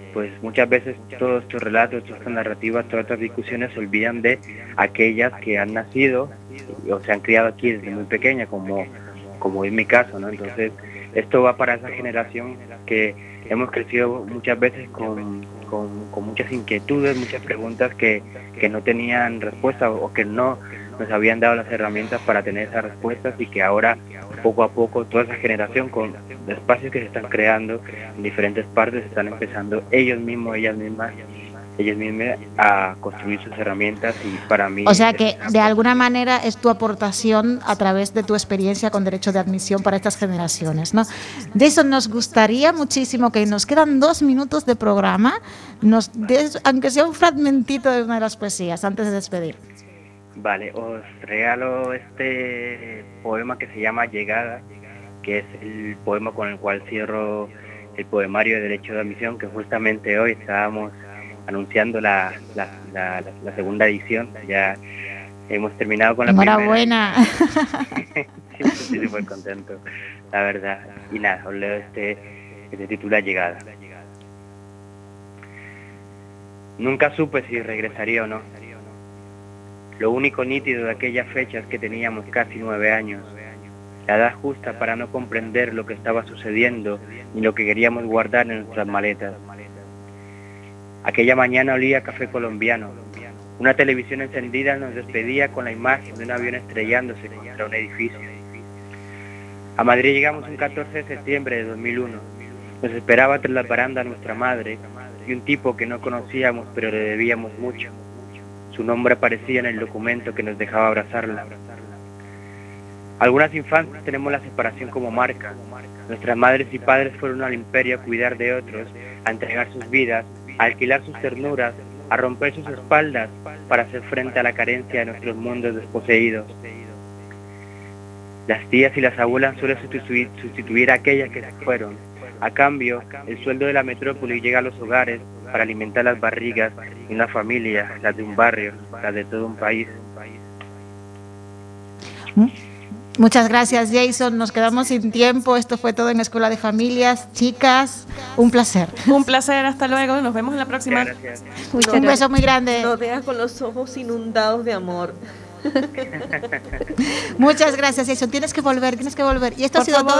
pues muchas veces todos estos relatos, todas estas narrativas, todas estas discusiones se olvidan de aquellas que han nacido o se han criado aquí desde muy pequeña, como, como es mi caso, ¿no? Entonces, esto va para esa generación que hemos crecido muchas veces con, con, con muchas inquietudes, muchas preguntas que, que no tenían respuesta o que no nos habían dado las herramientas para tener esas respuestas, y que ahora poco a poco toda esa generación, con espacios que se están creando en diferentes partes, están empezando ellos mismos, ellas mismas, ellos mismos a construir sus herramientas. Y para mí, o sea que de alguna manera es tu aportación a través de tu experiencia con derecho de admisión para estas generaciones, ¿no? De eso nos gustaría muchísimo, que nos quedan dos minutos de programa, nos des, aunque sea un fragmentito de una de las poesías antes de despedir. Vale, os regalo este poema que se llama Llegada, que es el poema con el cual cierro el poemario de derecho de admisión, que justamente hoy estábamos anunciando la, la, la, la segunda edición. Ya hemos terminado con la Enhorabuena. primera. Sí, estoy súper contento, la verdad. Y nada, os leo este, que se titula Llegada. Nunca supe si regresaría o no. Lo único nítido de aquellas fechas que teníamos casi nueve años, la edad justa para no comprender lo que estaba sucediendo ni lo que queríamos guardar en nuestras maletas. Aquella mañana olía a café colombiano. Una televisión encendida nos despedía con la imagen de un avión estrellándose contra un edificio. A Madrid llegamos un catorce de septiembre de dos mil uno. Nos esperaba tras la baranda nuestra madre y un tipo que no conocíamos pero le debíamos mucho. Su nombre aparecía en el documento que nos dejaba abrazarla. Algunas infancias tenemos la separación como marca. Nuestras madres y padres fueron al imperio a cuidar de otros, a entregar sus vidas, a alquilar sus ternuras, a romper sus espaldas para hacer frente a la carencia de nuestros mundos desposeídos. Las tías y las abuelas suelen sustituir, sustituir a aquellas que se fueron. A cambio, el sueldo de la metrópoli llega a los hogares para alimentar las barrigas de una familia, las de un barrio, las de todo un país. Muchas gracias, Jason. Nos quedamos sin tiempo. Esto fue todo en Escuela de Familias. Chicas, un placer. Un placer, hasta luego. Nos vemos en la próxima. Un beso muy grande. Nos deja con los ojos inundados de amor. Muchas gracias, Jason. Tienes que volver, tienes que volver. Y esto Por ha sido favor. todo.